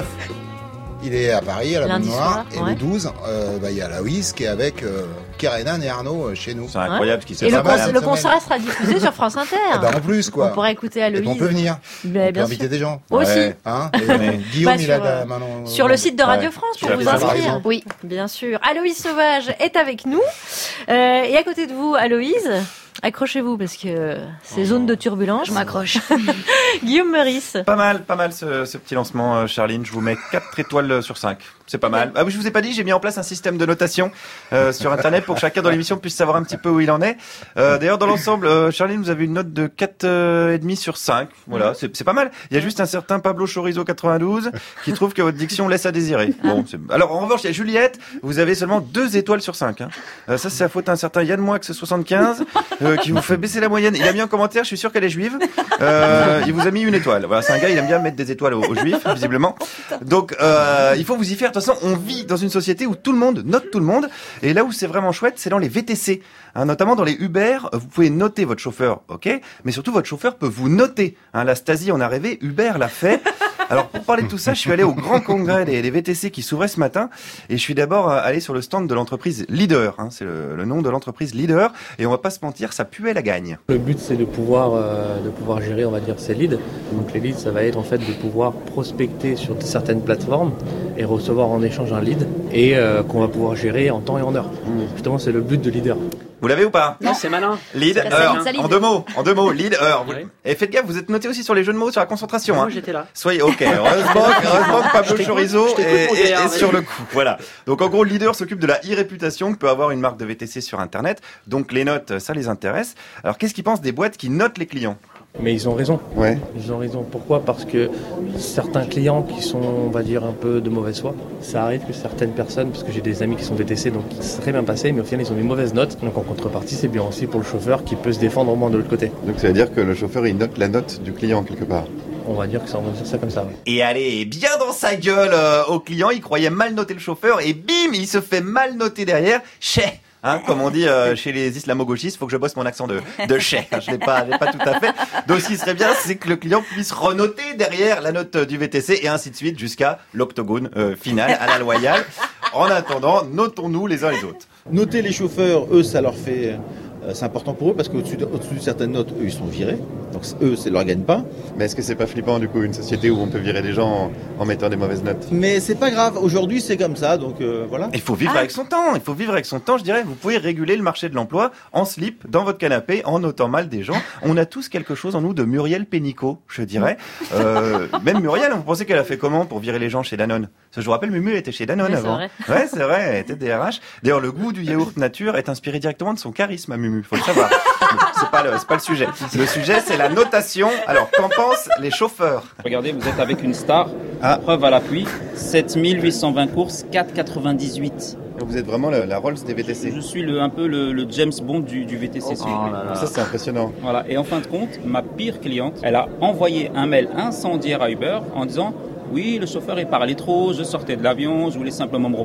il est à Paris, à la Lundi Boule Noire. soir, Et ouais. le douze, euh, bah, il y a la Whis qui est avec euh, Kerenan et Arnaud euh, chez nous. C'est incroyable ce qui s'est Et le, passé. con- le concert sera diffusé sur France Inter. Ah bah, en plus, quoi. On pourrait écouter Et Aloïse. puis on peut venir. Bah, on peut bien inviter sûr. des gens. Aussi. Ouais. Hein Et, euh, Guillaume, Bah, il a sur, de- euh, maintenant. Sur le site de Radio Ouais. France pour Tu as vous fait ça, par inscrire. exemple. Oui, bien sûr. Aloïse Sauvage est avec nous. Euh, et à côté de vous, Aloïse, accrochez-vous parce que c'est zone de turbulence. Je m'accroche. Guillaume Meurice. Pas mal, pas mal ce, ce petit lancement, euh, Charline. Je vous mets quatre étoiles sur cinq. C'est pas mal. Ah oui, je vous ai pas dit, j'ai mis en place un système de notation euh, sur Internet pour que chacun dans l'émission puisse savoir un petit peu où il en est. Euh, D'ailleurs, dans l'ensemble, euh, Charline, vous avez une note de quatre virgule cinq sur cinq. Voilà, c'est c'est pas mal. Il y a juste un certain Pablo Chorizo quatre-vingt-douze qui trouve que votre diction laisse à désirer. Bon, c'est- alors en revanche, il y a Juliette. Vous avez seulement deux étoiles sur cinq. Hein. Euh, ça, c'est la faute à un certain Yann Moix soixante-quinze euh, qui vous fait baisser la moyenne. Il a mis en commentaire, je suis sûr qu'elle est juive. Euh, il vous a mis une étoile. Voilà, c'est un gars, il aime bien mettre des étoiles aux, aux juifs, visiblement. Donc, euh, il faut vous y faire. De toute façon, on vit dans une société où tout le monde note tout le monde. Et là où c'est vraiment chouette, c'est dans les V T C. Hein, notamment dans les Uber, vous pouvez noter votre chauffeur, ok, mais surtout votre chauffeur peut vous noter. Hein, la Stasi en a rêvé, Uber l'a fait. Alors pour parler de tout ça, je suis allé au grand congrès des, des V T C qui s'ouvrait ce matin et je suis d'abord euh, allé sur le stand de l'entreprise Leader. Hein, c'est le, le nom de l'entreprise Leader et on va pas se mentir, ça puait la gagne. Le but, c'est de pouvoir, euh, de pouvoir gérer, on va dire, ces leads. Donc les leads, ça va être en fait de pouvoir prospecter sur certaines plateformes et recevoir en échange un lead et euh, qu'on va pouvoir gérer en temps et en heure. Justement, c'est le but de Leader. Vous l'avez ou pas? Non, c'est malin. Lead, C'est heure. ça lead. En deux mots, en deux mots, lead, heure. Vous- Ouais. Et faites gaffe, vous êtes noté aussi sur les jeux de mots, sur la concentration. Moi, Hein. j'étais là. Soyez, ok. Heureusement, que- heureusement que Pablo Je t'écoute, Chorizo je t'écoute, est, mon est- gars, est vas-y. sur le coup. Voilà. Donc en gros, le Leader s'occupe de la e-réputation que peut avoir une marque de V T C sur Internet. Donc les notes, ça les intéresse. Alors qu'est-ce qu'ils pensent des boîtes qui notent les clients? Mais ils ont raison. Ouais. Ils ont raison. Pourquoi? Parce que certains clients qui sont, on va dire, un peu de mauvaise foi, ça arrive que certaines personnes, parce que j'ai des amis qui sont V T C, donc qui se très bien passé, mais au final ils ont des mauvaises notes. Donc en contrepartie, c'est bien aussi pour le chauffeur qui peut se défendre au moins de l'autre côté. Donc ça veut dire que le chauffeur il note la note du client quelque part. On va dire que ça, on va dire ça comme ça. Ouais. Et allez, bien dans sa gueule euh, au client, il croyait mal noter le chauffeur et bim, il se fait mal noter derrière. Chais. Hein, comme on dit euh, chez les islamo-gauchistes, faut que je bosse mon accent de de chais. Je l'ai pas, je l'ai pas tout à fait. Donc, ce qui serait bien, c'est que le client puisse renoter derrière la note du V T C et ainsi de suite jusqu'à l'octogone euh, final à la loyale. En attendant, notons-nous les uns les autres. Noter les chauffeurs, eux, ça leur fait... euh, c'est important pour eux parce qu'au-dessus de, au-dessus de certaines notes, eux, ils sont virés. Donc eux, ça leur gagne pas. Mais est-ce que c'est pas flippant du coup une société où on peut virer des gens en, en mettant des mauvaises notes? Mais c'est pas grave. Aujourd'hui, c'est comme ça. Donc euh, voilà. Il faut vivre avec son temps. Il faut vivre avec son temps, je dirais. Vous pouvez réguler le marché de l'emploi en slip, dans votre canapé, en notant mal des gens. On a tous quelque chose en nous de Muriel Pénicaud, je dirais. Euh, même Muriel, vous pensez qu'elle a fait comment pour virer les gens chez Danone? Parce que je vous rappelle, Mumu était chez Danone Oui, c'est avant. vrai. Ouais, c'est vrai, elle était D R H. D'ailleurs, le goût du yaourt nature est inspiré directement de son charisme à Mumu. Faut le savoir. C'est pas le, c'est pas le sujet. Le sujet, c'est la notation. Alors, qu'en pensent les chauffeurs? Regardez, vous êtes avec une star. Preuve à l'appui. sept mille huit cent vingt courses, quatre quatre-vingt-dix-huit. Vous êtes vraiment la, la Rolls des V T C. Je suis le, un peu le, le James Bond du, du V T C. Oh, oh là là. Ça, c'est impressionnant. Voilà. Et en fin de compte, ma pire cliente, elle a envoyé un mail incendiaire à Uber en disant « Oui, le chauffeur est parlé trop, je sortais de l'avion, je voulais simplement me reposer. »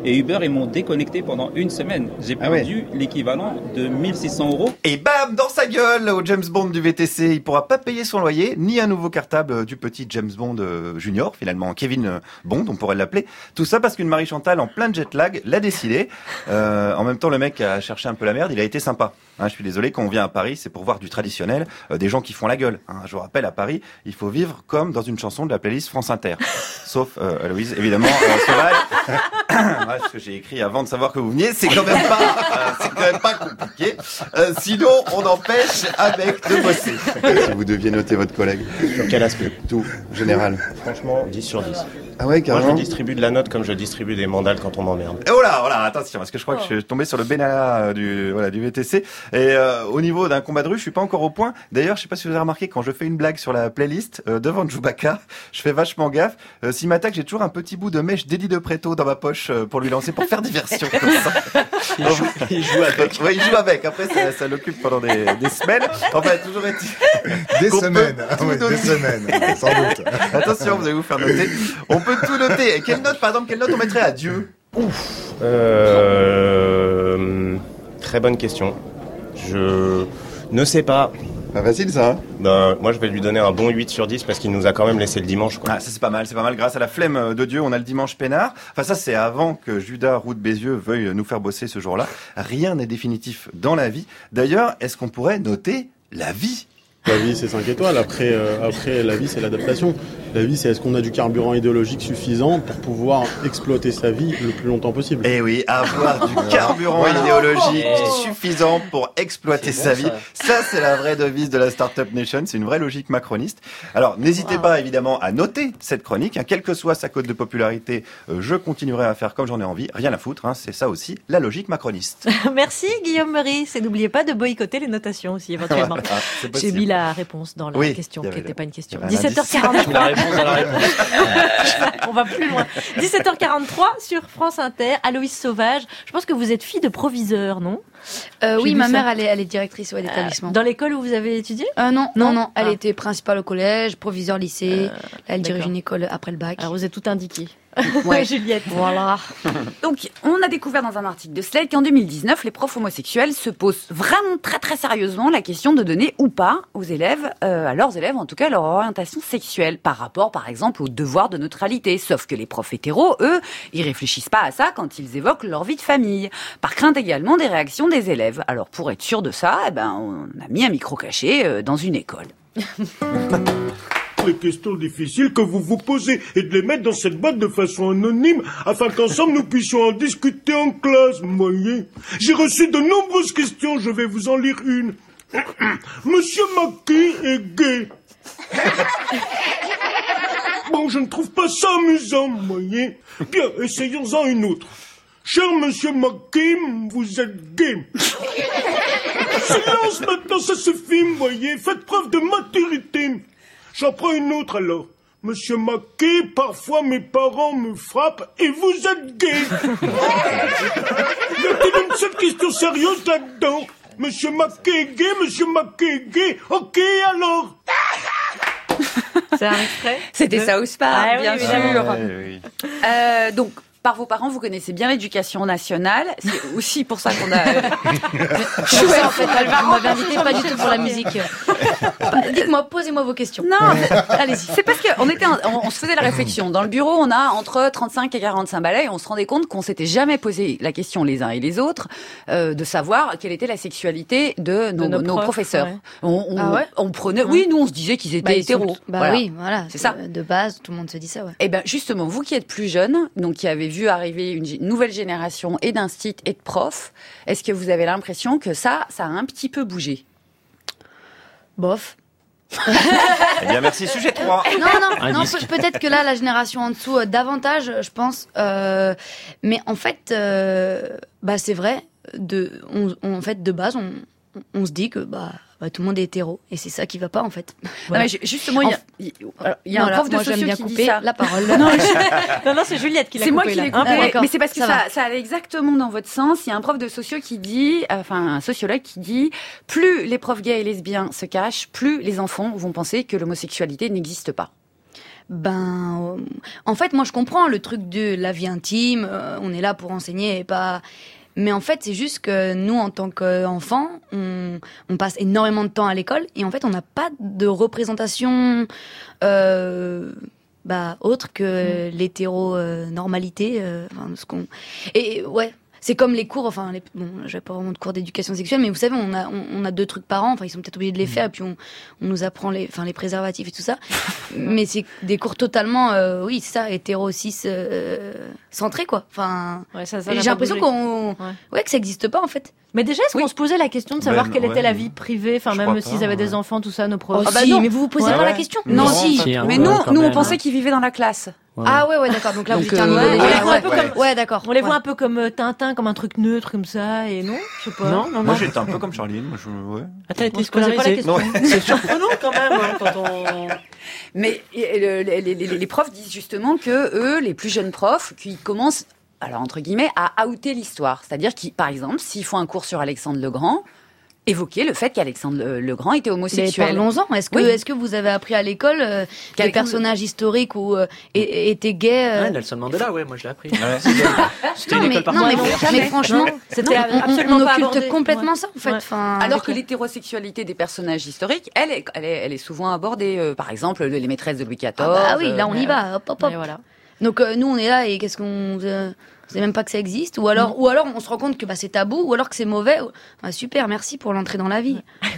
Et Uber, ils m'ont déconnecté pendant une semaine. J'ai Ah ouais. perdu l'équivalent de mille six cents euros. Et bam, dans sa gueule, au James Bond du V T C, il pourra pas payer son loyer, ni un nouveau cartable du petit James Bond euh, Junior, finalement Kevin euh, Bond, on pourrait l'appeler. Tout ça parce qu'une Marie Chantal en plein jet lag l'a décidé. Euh, en même temps, le mec a cherché un peu la merde, il a été sympa. Hein, je suis désolé, quand on vient à Paris, c'est pour voir du traditionnel, euh, des gens qui font la gueule. Hein. Je vous rappelle, à Paris, il faut vivre comme dans une chanson de la playlist France Inter. Sauf euh, Aloïse, évidemment, euh, Sauvage. Ouais, ce que j'ai écrit avant de savoir que vous veniez, c'est quand même pas, euh, c'est quand même pas compliqué. Euh, sinon, on empêche avec de bosser. Si vous deviez noter votre collègue. Sur quel aspect? Tout, général. Franchement, dix sur dix. Ah ouais, Moi, carrément. je distribue de la note comme je distribue des mandales quand on m'emmerde. Et oh là, oh là, attention, parce que je crois que je suis tombé sur le Benalla du, voilà, du V T C. Et euh, au niveau d'un combat de rue, je suis pas encore au point. D'ailleurs, je sais pas si vous avez remarqué, quand je fais une blague sur la playlist euh, devant Chewbacca, je fais vachement gaffe. Euh, S'il m'attaque, j'ai toujours un petit bout de mèche d'Eddie de Preto dans ma poche euh, pour lui lancer, pour faire diversion comme ça. Il joue, il joue avec. Ouais, il joue avec. Après, ça, ça l'occupe pendant des, des semaines. Enfin, toujours est Des qu'on semaines, peut ah tout oui, des noter. semaines, sans doute. Attention, vous allez vous faire noter. On peut tout noter. Et quelle note, par exemple, quelle note on mettrait à Dieu? Ouf. Euh, très bonne question. Je ne sais pas. Pas facile ça, hein? Ben, moi, je vais lui donner un bon huit sur dix parce qu'il nous a quand même laissé le dimanche, quoi. Ah, ça c'est pas mal, c'est pas mal. Grâce à la flemme de Dieu, on a le dimanche peinard. Enfin, ça c'est avant que Judas Roux de Bézieux veuille nous faire bosser ce jour-là. Rien n'est définitif dans la vie. D'ailleurs, est-ce qu'on pourrait noter la vie? La vie, c'est cinq étoiles. Après, euh, après, la vie, c'est l'adaptation. La vie, c'est est-ce qu'on a du carburant idéologique suffisant pour pouvoir exploiter sa vie le plus longtemps possible. Eh oui, avoir du carburant Voilà. idéologique Oh. suffisant pour exploiter C'est sa bon, vie. ça. Ça, c'est la vraie devise de la Startup Nation. C'est une vraie logique macroniste. Alors, n'hésitez pas, évidemment, à noter cette chronique. Hein, quelle que soit sa cote de popularité, euh, je continuerai à faire comme j'en ai envie. Rien à foutre. Hein, c'est ça aussi, la logique macroniste. Merci Guillaume Meurice. Et n'oubliez pas de boycotter les notations aussi, éventuellement. Ah, c'est J'ai possible. mis la réponse dans la Oui, question, il y qui avait n'était le- pas une question. il y avait un dix-sept heures quarante-trois. La réponse dans la réponse. On va plus loin. dix-sept heures quarante-trois sur France Inter. Aloïse Sauvage. Je pense que vous êtes fille de proviseur, non? Euh, J'ai oui, vu ma ça. mère, elle est, elle est directrice ouais, d'établissement. Dans l'école où vous avez étudié? Euh, non, Non non, non. Elle Ah. était principale au collège, proviseur lycée. Là, elle dirige d'accord. une école après le bac. Alors vous êtes tout indiqué. Ouais. Juliette. Voilà. Donc, on a découvert dans un article de Slate qu'en deux mille dix-neuf, les profs homosexuels se posent vraiment très très sérieusement la question de donner ou pas aux élèves, euh, à leurs élèves en tout cas, leur orientation sexuelle par rapport par exemple au devoir de neutralité. Sauf que les profs hétéros, eux, ils réfléchissent pas à ça quand ils évoquent leur vie de famille. Par crainte également des réactions des élèves. Alors pour être sûr de ça, eh ben, on a mis un micro caché euh, dans une école. Les questions difficiles que vous vous posez et de les mettre dans cette boîte de façon anonyme afin qu'ensemble nous puissions en discuter en classe, vous voyez. J'ai reçu de nombreuses questions, je vais vous en lire une. Monsieur Mackey est gay. Bon, je ne trouve pas ça amusant, vous voyez. Bien, essayons-en une autre. Cher Monsieur Mackey, vous êtes gay. Silence maintenant, ça suffit, vous voyez. Faites preuve de maturité. J'en prends une autre alors. Monsieur Mackey, parfois mes parents me frappent et vous êtes gay. Y a-t-il une seule question sérieuse là-dedans? Monsieur Mackey est gay, Monsieur Mackey est gay. Ok alors. C'est un extrait. C'était de- South Park, Ah oui, bien évidemment. sûr. Ouais, oui. Euh, donc, par vos parents, vous connaissez bien l'éducation nationale. C'est aussi pour ça qu'on a... Je sais, en fait, vous m'avez invité pas du tout pour la musique. Bah, dites-moi, posez-moi vos questions. Non, allez-y. C'est parce qu'on était, un- on, on se faisait la réflexion. Dans le bureau, on a entre trente-cinq et quarante-cinq balais et on se rendait compte qu'on s'était jamais posé la question les uns et les autres euh, de savoir quelle était la sexualité de nos, De nos nos profs, professeurs. ouais. On, on, Ah ouais on prenait, oui, nous on se disait qu'ils étaient Bah, ils sont- hétéros. Bah Voilà. oui, voilà. C'est ça. De, de base, tout le monde se dit ça, ouais. Eh ben justement, vous qui êtes plus jeune, donc qui avez vu arriver une g- nouvelle génération et d'instits et de profs, est-ce que vous avez l'impression que ça, ça a un petit peu bougé? Bof. Eh bien, merci. Sujet trois. Non, non, Un non disque. pe- peut-être que là, la génération en dessous, euh, davantage, je pense. Euh, mais en fait, euh, bah, c'est vrai. De, on, on- en fait, de base, on, on se dit que bah, bah, tout le monde est hétéro. Et c'est ça qui va pas, en fait. Non, mais ju- justement, il y a, il y a- il y a un Voilà, prof de moi, j'aime socio bien qui dit couper ça. la parole. Non, je- Non, non, c'est Juliette qui l'a C'est moi coupé, qui là. l'ai Hein, coupé, d'accord. mais c'est parce que Ça ça, va. ça, allait exactement dans votre sens. Il y a un prof de socio qui dit, euh, enfin un sociologue qui dit, plus les profs gays et lesbiens se cachent, plus les enfants vont penser que l'homosexualité n'existe pas. Ben, euh, en fait, moi, je comprends le truc de la vie intime. Euh, on est là pour enseigner et pas. Mais en fait, c'est juste que nous, en tant qu'enfants, on, on passe énormément de temps à l'école et en fait, on n'a pas de représentation euh, bah, autre que mmh. l'hétéro-normalité. Euh, enfin, ce qu'on... Et ouais. C'est comme les cours, enfin, les, bon, j'avais pas vraiment de cours d'éducation sexuelle, mais vous savez, on a, on, on a deux trucs par an, enfin, ils sont peut-être obligés de les faire, et puis on, on nous apprend les, enfin, les préservatifs et tout ça. Mais c'est des cours totalement, euh, oui, c'est ça, hétéro cis euh, centrés, quoi. Enfin, ouais, ça, ça j'ai l'impression bougé. qu'on, ouais. ouais, que ça existe pas, en fait. Mais déjà, est-ce oui. qu'on se posait la question de savoir ben, quelle ouais, était la vie privée, enfin, même s'ils pas, avaient ouais. des enfants, tout ça, nos profs. Oh, ah bah si, non. Mais vous vous posez ouais. pas la question? Non, non si. si mais nous, nous, on pensait qu'ils vivaient dans la classe. Ouais. Ah ouais ouais d'accord donc là donc, vous étiez un euh, ouais, ouais, ouais, ouais, comme... ouais d'accord on les ouais. voit un peu comme euh, Tintin comme un truc neutre comme ça et non je sais pas non, non moi j'étais un peu comme Charline moi je ouais attends t'es scolarisé non c'est surprenant quand même hein, quand on mais le, les, les, les profs disent justement que eux les plus jeunes profs qui commencent alors entre guillemets à outer l'histoire c'est-à-dire qu'ils par exemple s'ils font un cours sur Alexandre le Grand évoquer le fait qu'Alexandre le, le Grand était homosexuel. Mais parlons-en. Est-ce que, oui. est-ce que vous avez appris à l'école euh, des personnages historiques ou euh, étaient gays euh... ouais, Nelson Mandela, ouais, moi je l'ai appris. Ouais. C'était une école non, mais, mais franchement, c'était non, absolument on, on occulte abordé. complètement ouais. ça en fait. Ouais. Enfin, alors que l'hétérosexualité des personnages historiques, elle est, elle est, elle est souvent abordée. Euh, par exemple, les maîtresses de Louis quatorze. Ah bah oui, là on y euh, va. Hop, hop, hop. Voilà. Donc euh, nous on est là et qu'est-ce qu'on euh, vous savez même pas que ça existe ou alors mmh. ou alors on se rend compte que bah c'est tabou ou alors que c'est mauvais. Ah, super, merci pour l'entrée dans la vie.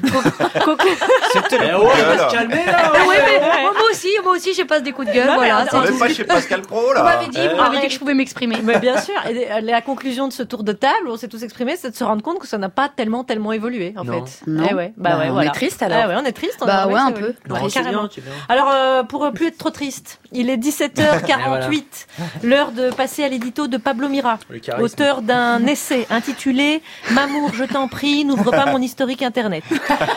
C'était le coup de gueule. On va se calmer là. Ouais, mais moi aussi, moi aussi, je passe des coups de gueule. Non, voilà. On n'est pas chez Pascal Pro là. Vous m'avez dit, vous m'avez dit que je pouvais m'exprimer. Mais bien sûr. Et la conclusion de ce tour de table, où on s'est tous exprimés, c'est de se rendre compte que ça n'a pas tellement, tellement évolué en non. fait. Non. Eh ouais. Bah, bah ouais. On voilà. est triste alors. Ah ouais, on est triste. On bah ouais, un peu. Ouais, carrément. Alors euh, pour plus être trop triste, il est dix-sept heures quarante-huit. L'heure de passer à l'édito de Pablo Mira, auteur d'un essai intitulé « Mamour, je t'en prie, n'ouvre pas mon historique internet ».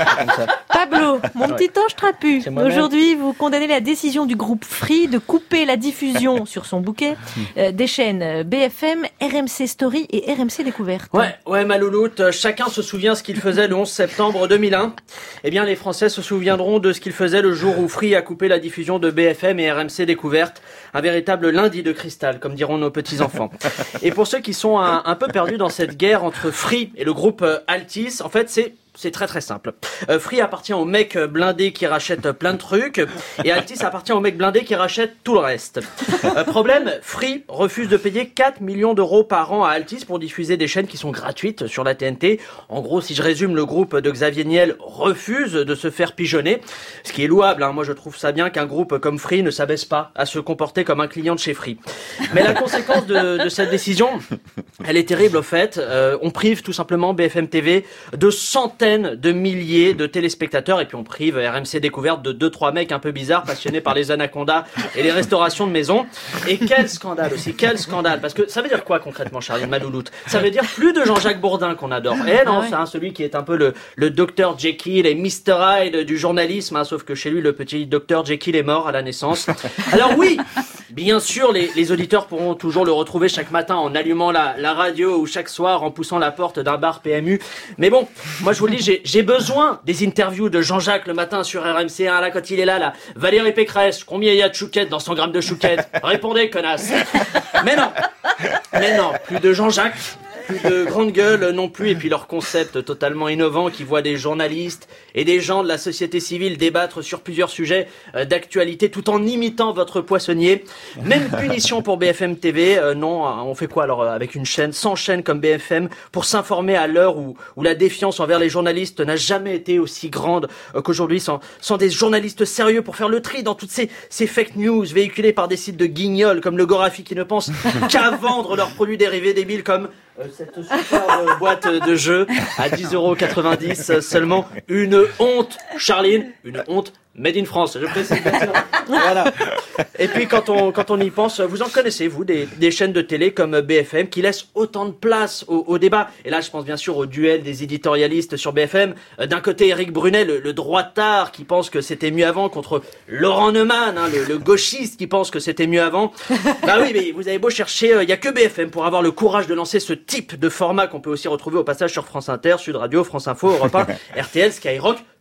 Pablo, mon petit ange trapu, aujourd'hui vous condamnez la décision du groupe Free de couper la diffusion sur son bouquet euh, des chaînes B F M, R M C Story et R M C Découverte. Ouais, ouais, ma louloute, chacun se souvient ce qu'il faisait le onze septembre deux mille un. Eh bien, les Français se souviendront de ce qu'il faisait le jour où Free a coupé la diffusion de B F M et R M C Découverte. Un véritable lundi de cristal, comme diront nos petits-enfants. Et pour ceux qui sont un, un peu perdus dans cette guerre entre Free et le groupe Altis, en fait, c'est... C'est très très simple. Euh, Free appartient aux mecs blindés qui rachètent plein de trucs et Altis appartient aux mecs blindés qui rachètent tout le reste. Euh, problème, Free refuse de payer quatre millions d'euros par an à Altis pour diffuser des chaînes qui sont gratuites sur la T N T. En gros, si je résume, le groupe de Xavier Niel refuse de se faire pigeonner. Ce qui est louable, hein. Moi je trouve ça bien qu'un groupe comme Free ne s'abaisse pas à se comporter comme un client de chez Free. Mais la conséquence de, de cette décision, elle est terrible au fait. Euh, on prive tout simplement B F M T V de centaines de milliers de téléspectateurs et puis on prive R M C Découverte de deux trois mecs un peu bizarres passionnés par les anacondas et les restaurations de maison. Et quel scandale aussi, quel scandale, parce que ça veut dire quoi concrètement, Charline Malouloute? Ça veut dire plus de Jean-Jacques Bourdin qu'on adore. Et non, ah ouais. C'est hein, celui qui est un peu le, le docteur Jekyll et mister Hyde du journalisme, hein, sauf que chez lui le petit docteur Jekyll est mort à la naissance. Alors oui, bien sûr les, les auditeurs pourront toujours le retrouver chaque matin en allumant la, la radio ou chaque soir en poussant la porte d'un bar P M U. Mais bon, moi je vous le dis, J'ai, j'ai besoin des interviews de Jean-Jacques le matin sur R M C un, là, quand il est là, là. Valérie Pécresse, combien il y a de chouquettes dans cent grammes de chouquettes? Répondez, connasse. Mais non. Mais non, plus de Jean-Jacques. Plus de grandes gueules non plus, et puis leur concept totalement innovant qui voit des journalistes et des gens de la société civile débattre sur plusieurs sujets euh, d'actualité tout en imitant votre poissonnier. Même punition pour B F M T V, euh, non, on fait quoi alors avec une chaîne, sans chaîne comme B F M, pour s'informer à l'heure où, où la défiance envers les journalistes n'a jamais été aussi grande euh, qu'aujourd'hui, sans, sans des journalistes sérieux pour faire le tri dans toutes ces, ces fake news véhiculées par des sites de guignols comme le Gorafi qui ne pensent qu'à vendre leurs produits dérivés débiles comme Euh, cette super euh, boîte de jeux à dix euros quatre-vingt-dix seulement. Une honte, Charline, une honte made in France, je précise bien sûr. Voilà. Et puis quand on quand on y pense, vous en connaissez vous des des chaînes de télé comme B F M qui laissent autant de place au, au débat. Et là je pense bien sûr au duel des éditorialistes sur B F M. Euh, d'un côté Éric Brunet, le, le droitard qui pense que c'était mieux avant, contre Laurent Neumann, hein, le, le gauchiste qui pense que c'était mieux avant. Bah oui, mais vous avez beau chercher, il euh, y a que B F M pour avoir le courage de lancer ce type de format qu'on peut aussi retrouver au passage sur France Inter, Sud Radio, France Info, Europe un, R T L, Skyrock.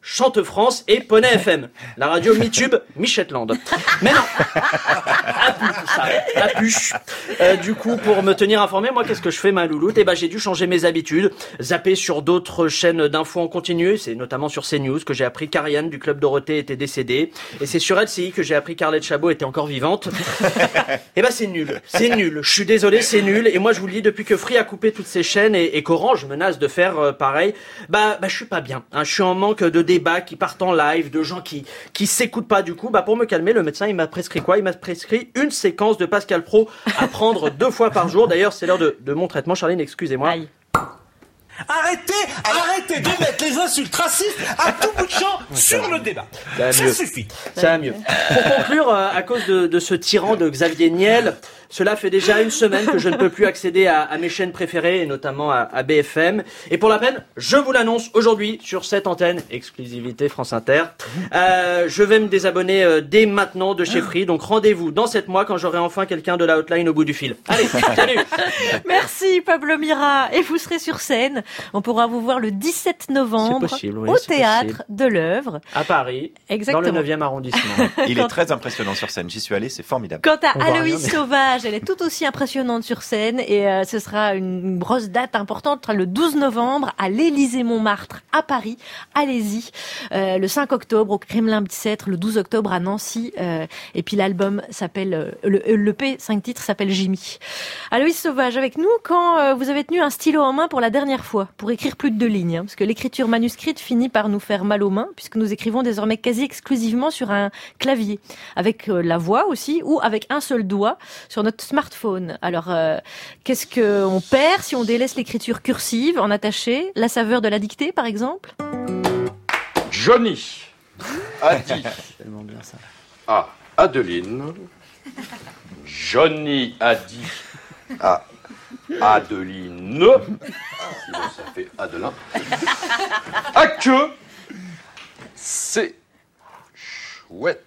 Chante France et Poney F M. La radio Mi-Tube, Mi-Shetland. Mais non, a pu tout ça, a pu. Euh, du coup, pour me tenir informé, moi, qu'est-ce que je fais, ma louloute? Eh ben, j'ai dû changer mes habitudes, zapper sur d'autres chaînes d'infos en continu. C'est notamment sur CNews que j'ai appris qu'Ariane du Club Dorothée était décédée. Et c'est sur L C I que j'ai appris qu'Arlette Chabot était encore vivante. Eh ben, c'est nul, c'est nul. Je suis désolé, c'est nul. Et moi, je vous le dis, depuis que Free a coupé toutes ces chaînes et, et qu'Orange menace de faire euh, pareil, bah, bah, je suis pas bien. Hein. Je suis en manque de débats qui partent en live, de gens qui qui s'écoutent pas. Du coup, bah, pour me calmer, le médecin, il m'a prescrit quoi? Il m'a prescrit une séquence de Pascal Praud à prendre deux fois par jour. D'ailleurs, c'est l'heure de, de mon traitement. Charline, excusez-moi. Aïe. Arrêtez, arrêtez de mettre les insultes racistes à tout bout de champ sur le débat. Ça, ça suffit. Ça va mieux. Pour conclure, euh, à cause de, de ce tyran de Xavier Niel, cela fait déjà une semaine que je ne peux plus accéder à, à mes chaînes préférées, et notamment à, à B F M. Et pour la peine, je vous l'annonce aujourd'hui sur cette antenne, exclusivité France Inter. Euh, je vais me désabonner euh, dès maintenant de chez Free. Donc rendez-vous dans sept mois quand j'aurai enfin quelqu'un de la hotline au bout du fil. Allez, salut. Merci Pablo Mira. Et vous serez sur scène. On pourra vous voir le dix-sept novembre possible, oui, au c'est théâtre possible. de l'Œuvre. À Paris, exactement. Dans le neuvième arrondissement. Il est très impressionnant sur scène. J'y suis allé, c'est formidable. Quant à On voit Aloïs rien, mais- Sauvage, elle est tout aussi impressionnante sur scène et euh, ce sera une grosse date importante le douze novembre à l'Élysée-Montmartre à Paris. Allez-y. Euh, le cinq octobre au Kremlin-Bicêtre, le douze octobre à Nancy euh, et puis l'album s'appelle euh, le le P cinq titres s'appelle Jimmy. Aloïs Sauvage avec nous quand euh, vous avez tenu un stylo en main pour la dernière fois pour écrire plus de deux lignes hein, parce que l'écriture manuscrite finit par nous faire mal aux mains puisque nous écrivons désormais quasi exclusivement sur un clavier avec euh, la voix aussi ou avec un seul doigt sur notre smartphone. Alors, euh, qu'est-ce qu'on perd si on délaisse l'écriture cursive en attaché? La saveur de la dictée, par exemple? Johnny a dit à Adeline. Johnny a dit à Adeline. Sinon, ça fait Adelin. À que c'est chouette.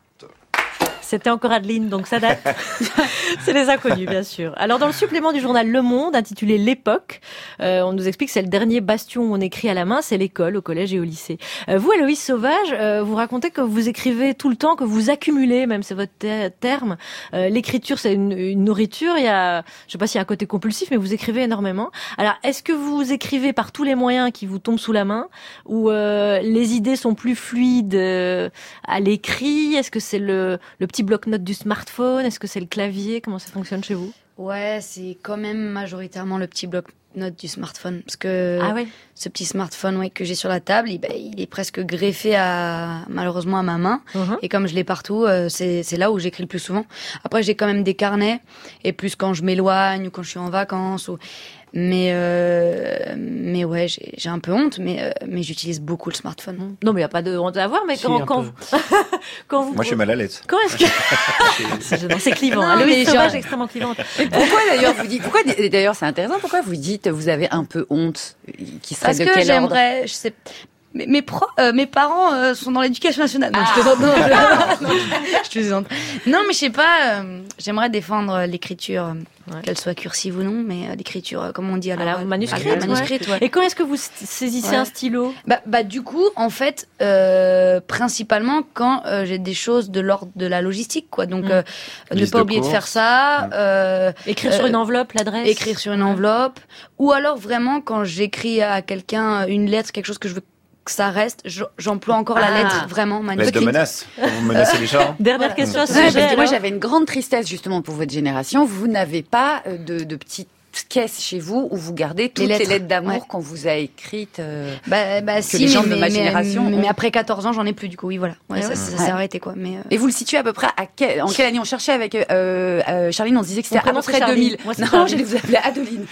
C'était encore Adeline, donc ça date. C'est les inconnus, bien sûr. Alors, dans le supplément du journal Le Monde, intitulé L'Époque, euh, on nous explique que c'est le dernier bastion où on écrit à la main, c'est l'école, au collège et au lycée. Euh, vous, Aloïs Sauvage, euh, vous racontez que vous écrivez tout le temps, que vous accumulez, même c'est votre ter- terme. Euh, l'écriture, c'est une, une nourriture. Il y a, je sais pas s'il y a un côté compulsif, mais vous écrivez énormément. Alors, est-ce que vous écrivez par tous les moyens qui vous tombent sous la main, ou euh, les idées sont plus fluides euh, à l'écrit? Est-ce que c'est le, le petit bloc-notes du smartphone? Est-ce que c'est le clavier? Comment ça fonctionne chez vous? Ouais, c'est quand même majoritairement le petit bloc-notes du smartphone. Parce que ah ouais. ce petit smartphone ouais, que j'ai sur la table, il, bah, il est presque greffé à, malheureusement à ma main. Uh-huh. Et comme je l'ai partout, euh, c'est, c'est là où j'écris le plus souvent. Après, j'ai quand même des carnets. Et plus quand je m'éloigne ou quand je suis en vacances. Ou... Mais, euh, mais ouais, j'ai, j'ai un peu honte, mais, euh, mais j'utilise beaucoup le smartphone. Non, mais il n'y a pas de honte à avoir, mais Si, quand, un quand, peu. vous... quand vous... Moi, je suis mal à l'aise. Quand est-ce que... c'est gênant, c'est clivant. Non, Aloïs mais Sauvage genre- est extrêmement clivante. Mais pourquoi d'ailleurs vous dites, pourquoi d'ailleurs c'est intéressant, pourquoi vous dites vous avez un peu honte, qui serait Parce de que quel ordre? j'aimerais, je sais, mes, mes, pro, euh, mes parents euh, sont dans l'éducation nationale. Non, je plaisante. Non, je, non, je plaisante. Non, mais je sais pas. Euh, j'aimerais défendre l'écriture, euh, ouais. qu'elle soit cursive ou non, mais euh, l'écriture, euh, comme on dit à la, Alors, manuscrite, à la manuscrite. ouais. Ouais. Et quand est-ce que vous saisissez Ouais. un stylo? Bah, bah du coup, en fait, euh, principalement quand euh, j'ai des choses de l'ordre de la logistique, quoi. Donc, Mm. euh, ne Liste pas de oublier de courses. faire ça. Mm. Euh, Écrire sur une enveloppe, l'adresse. Écrire sur une enveloppe. Ou alors vraiment quand j'écris à quelqu'un une lettre, quelque chose que je veux que ça reste, je- j'emploie encore la Ah. lettre vraiment Lettre de manuscrite. menace. Vous menacez les gens. Dernière question à ce Ouais, sujet. parce que moi alors. j'avais une grande tristesse justement pour votre génération. Vous n'avez pas euh, de, de petites caisses chez vous où vous gardez toutes les lettres, lettres. d'amour Ouais. qu'on vous a écrites. euh, Bah, bah que si, les gens mais, de ma mais- génération. mais, ont. mais après quatorze ans, j'en ai plus du coup. Oui, voilà. Ouais, Ah ça, ouais. ça Ouais. s'est arrêté quoi. Mais euh, Et vous le situez à peu près à quel, en quelle année on cherchait avec euh, euh, Charline, on se disait que Mon c'était à prénom, peu c'est près Charline. deux mille. Moi, c'est Non, Charline. j'allais vous appeler Adeline.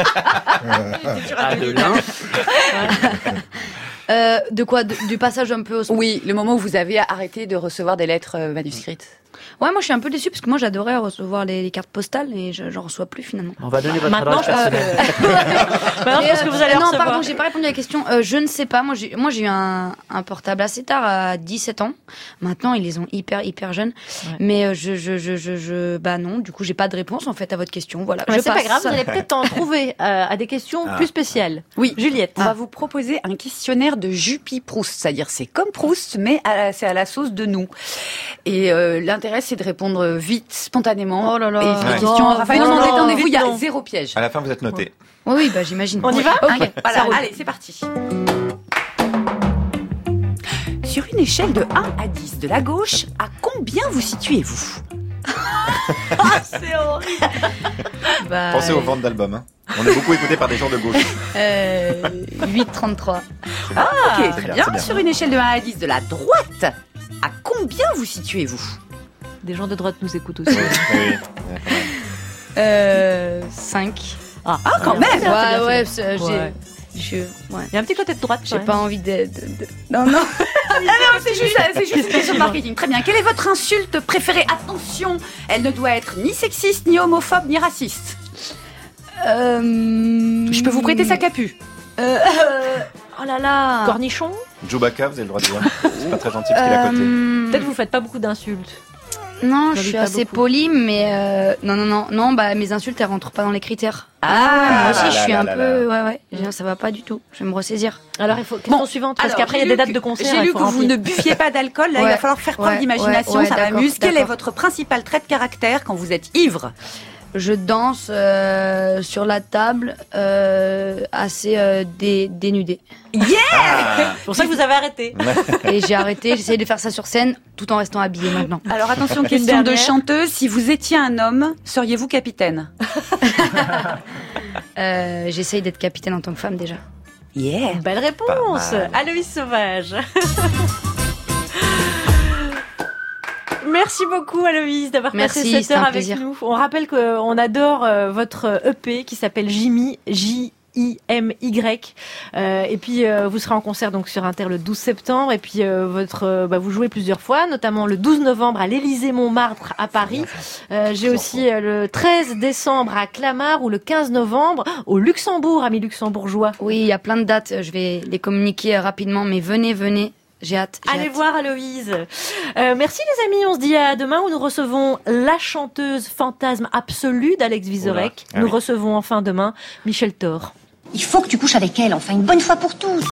Adelin. euh, de quoi de- Du passage un peu au. Oui, le moment où vous avez arrêté de recevoir des lettres euh, manuscrites. Ouais, moi je suis un peu déçue parce que moi j'adorais recevoir les, les cartes postales et je j'en reçois plus finalement. On va donner votre Maintenant, adresse je pense personnelle. Maintenant, je pense que vous allez non, recevoir. pardon, j'ai pas répondu à la question. Euh, je ne sais pas. Moi, j'ai, moi, j'ai eu un, un portable assez tard, à dix-sept ans. Maintenant, ils les ont hyper, hyper jeunes. Ouais. Mais euh, je, je, je, je, je, bah non. Du coup, j'ai pas de réponse en fait à votre question. Voilà. Mais je c'est passe. pas grave. Vous allez peut-être en trouver euh, à des questions ah. plus spéciales. Oui, Juliette. On ah. va vous proposer un questionnaire de Juppie Proust, c'est-à-dire c'est comme Proust, mais à la, c'est à la sauce de nous. Et euh, l'intérêt, c'est de répondre vite, spontanément. Oh là là. Et ouais. les questions. Raphaël, non, non, détendez-vous, il y a zéro piège. À la fin, vous êtes noté. Oui, oui, bah j'imagine. On y va? Ok, voilà, allez, c'est parti. Sur une échelle de un à dix, de la gauche, à combien vous situez-vous? Ah, c'est horrible. Bah, pensez aux ventes d'albums. Hein. On est beaucoup écouté par des gens de gauche. Euh, huit virgule trente-trois. Ah, ok, très bien, bien. bien. Sur une échelle de un à dix, de la droite, à combien vous situez-vous? Des gens de droite nous écoutent aussi. Oui, oui. Euh, cinq. Ah, ah quand bien, même. bien, Ouais, bien, ouais, bien. c'est- j'ai, Ouais. je, ouais. Il y a un petit côté de droite. J'ai pas envie de, de, de- non, non. Ah non, c'est juste, c'est juste une question de marketing. Très bien. Quelle est votre insulte préférée? Attention, elle ne doit être ni sexiste, ni homophobe, ni raciste. Euh, Je peux vous prêter sa capu. Euh, euh, oh là là. Cornichon. Chewbacca, vous avez le droit de dire. C'est pas très gentil parce qu'il est à côté. Euh, Peut-être que vous faites pas beaucoup d'insultes. Non, J'en je dis suis pas assez beaucoup. polie, mais euh, non, non, non, non, bah mes insultes elles rentrent pas dans les critères. Ah, moi aussi là je là suis là un là peu, ouais, ouais, j'ai- ça va pas du tout. Je vais me ressaisir. Alors il faut question Bon, suivante parce alors, qu'après il y a j'ai des lu dates que- de concert. J'ai il lu faut que vous remplir. ne buviez pas d'alcool. Là, il Ouais, va falloir faire preuve ouais, d'imagination. ouais, ouais, ça d'accord, m'amuse. Quel est d'accord. votre principal trait de caractère quand vous êtes ivre? Je danse euh, sur la table, euh, assez euh, dé- dénudée. Yeah. Ah. C'est pour ça que vous avez arrêté. Et j'ai arrêté, j'essaye de faire ça sur scène, tout en restant habillée maintenant. Alors attention, Une question de dernière. chanteuse. Si vous étiez un homme, seriez-vous capitaine? Euh, j'essaye d'être capitaine en tant que femme déjà. Yeah. Belle réponse. Pas mal. Aloïs Sauvage. Merci beaucoup Aloïs d'avoir passé Merci, cette c'était heure un avec plaisir. nous. On rappelle qu'on adore euh, votre E P qui s'appelle Jimmy, J I M Y. Euh, et puis euh, vous serez en concert donc sur Inter le douze septembre. Et puis euh, votre, euh, bah, vous jouez plusieurs fois, notamment le douze novembre à l'Élysée-Montmartre à Paris. Euh, j'ai aussi euh, le treize décembre à Clamart ou le quinze novembre au Luxembourg, amis luxembourgeois. Oui, il y a plein de dates, je vais les communiquer rapidement, mais venez, venez. J'ai hâte. j'ai Allez hâte. voir Aloïse. Euh, merci les amis, on se dit à demain où nous recevons la chanteuse fantasme absolue d'Alex Vizorek. Oula. Ah nous oui. recevons enfin demain Michel Thor. Il faut que tu couches avec elle, enfin, une bonne fois pour toutes.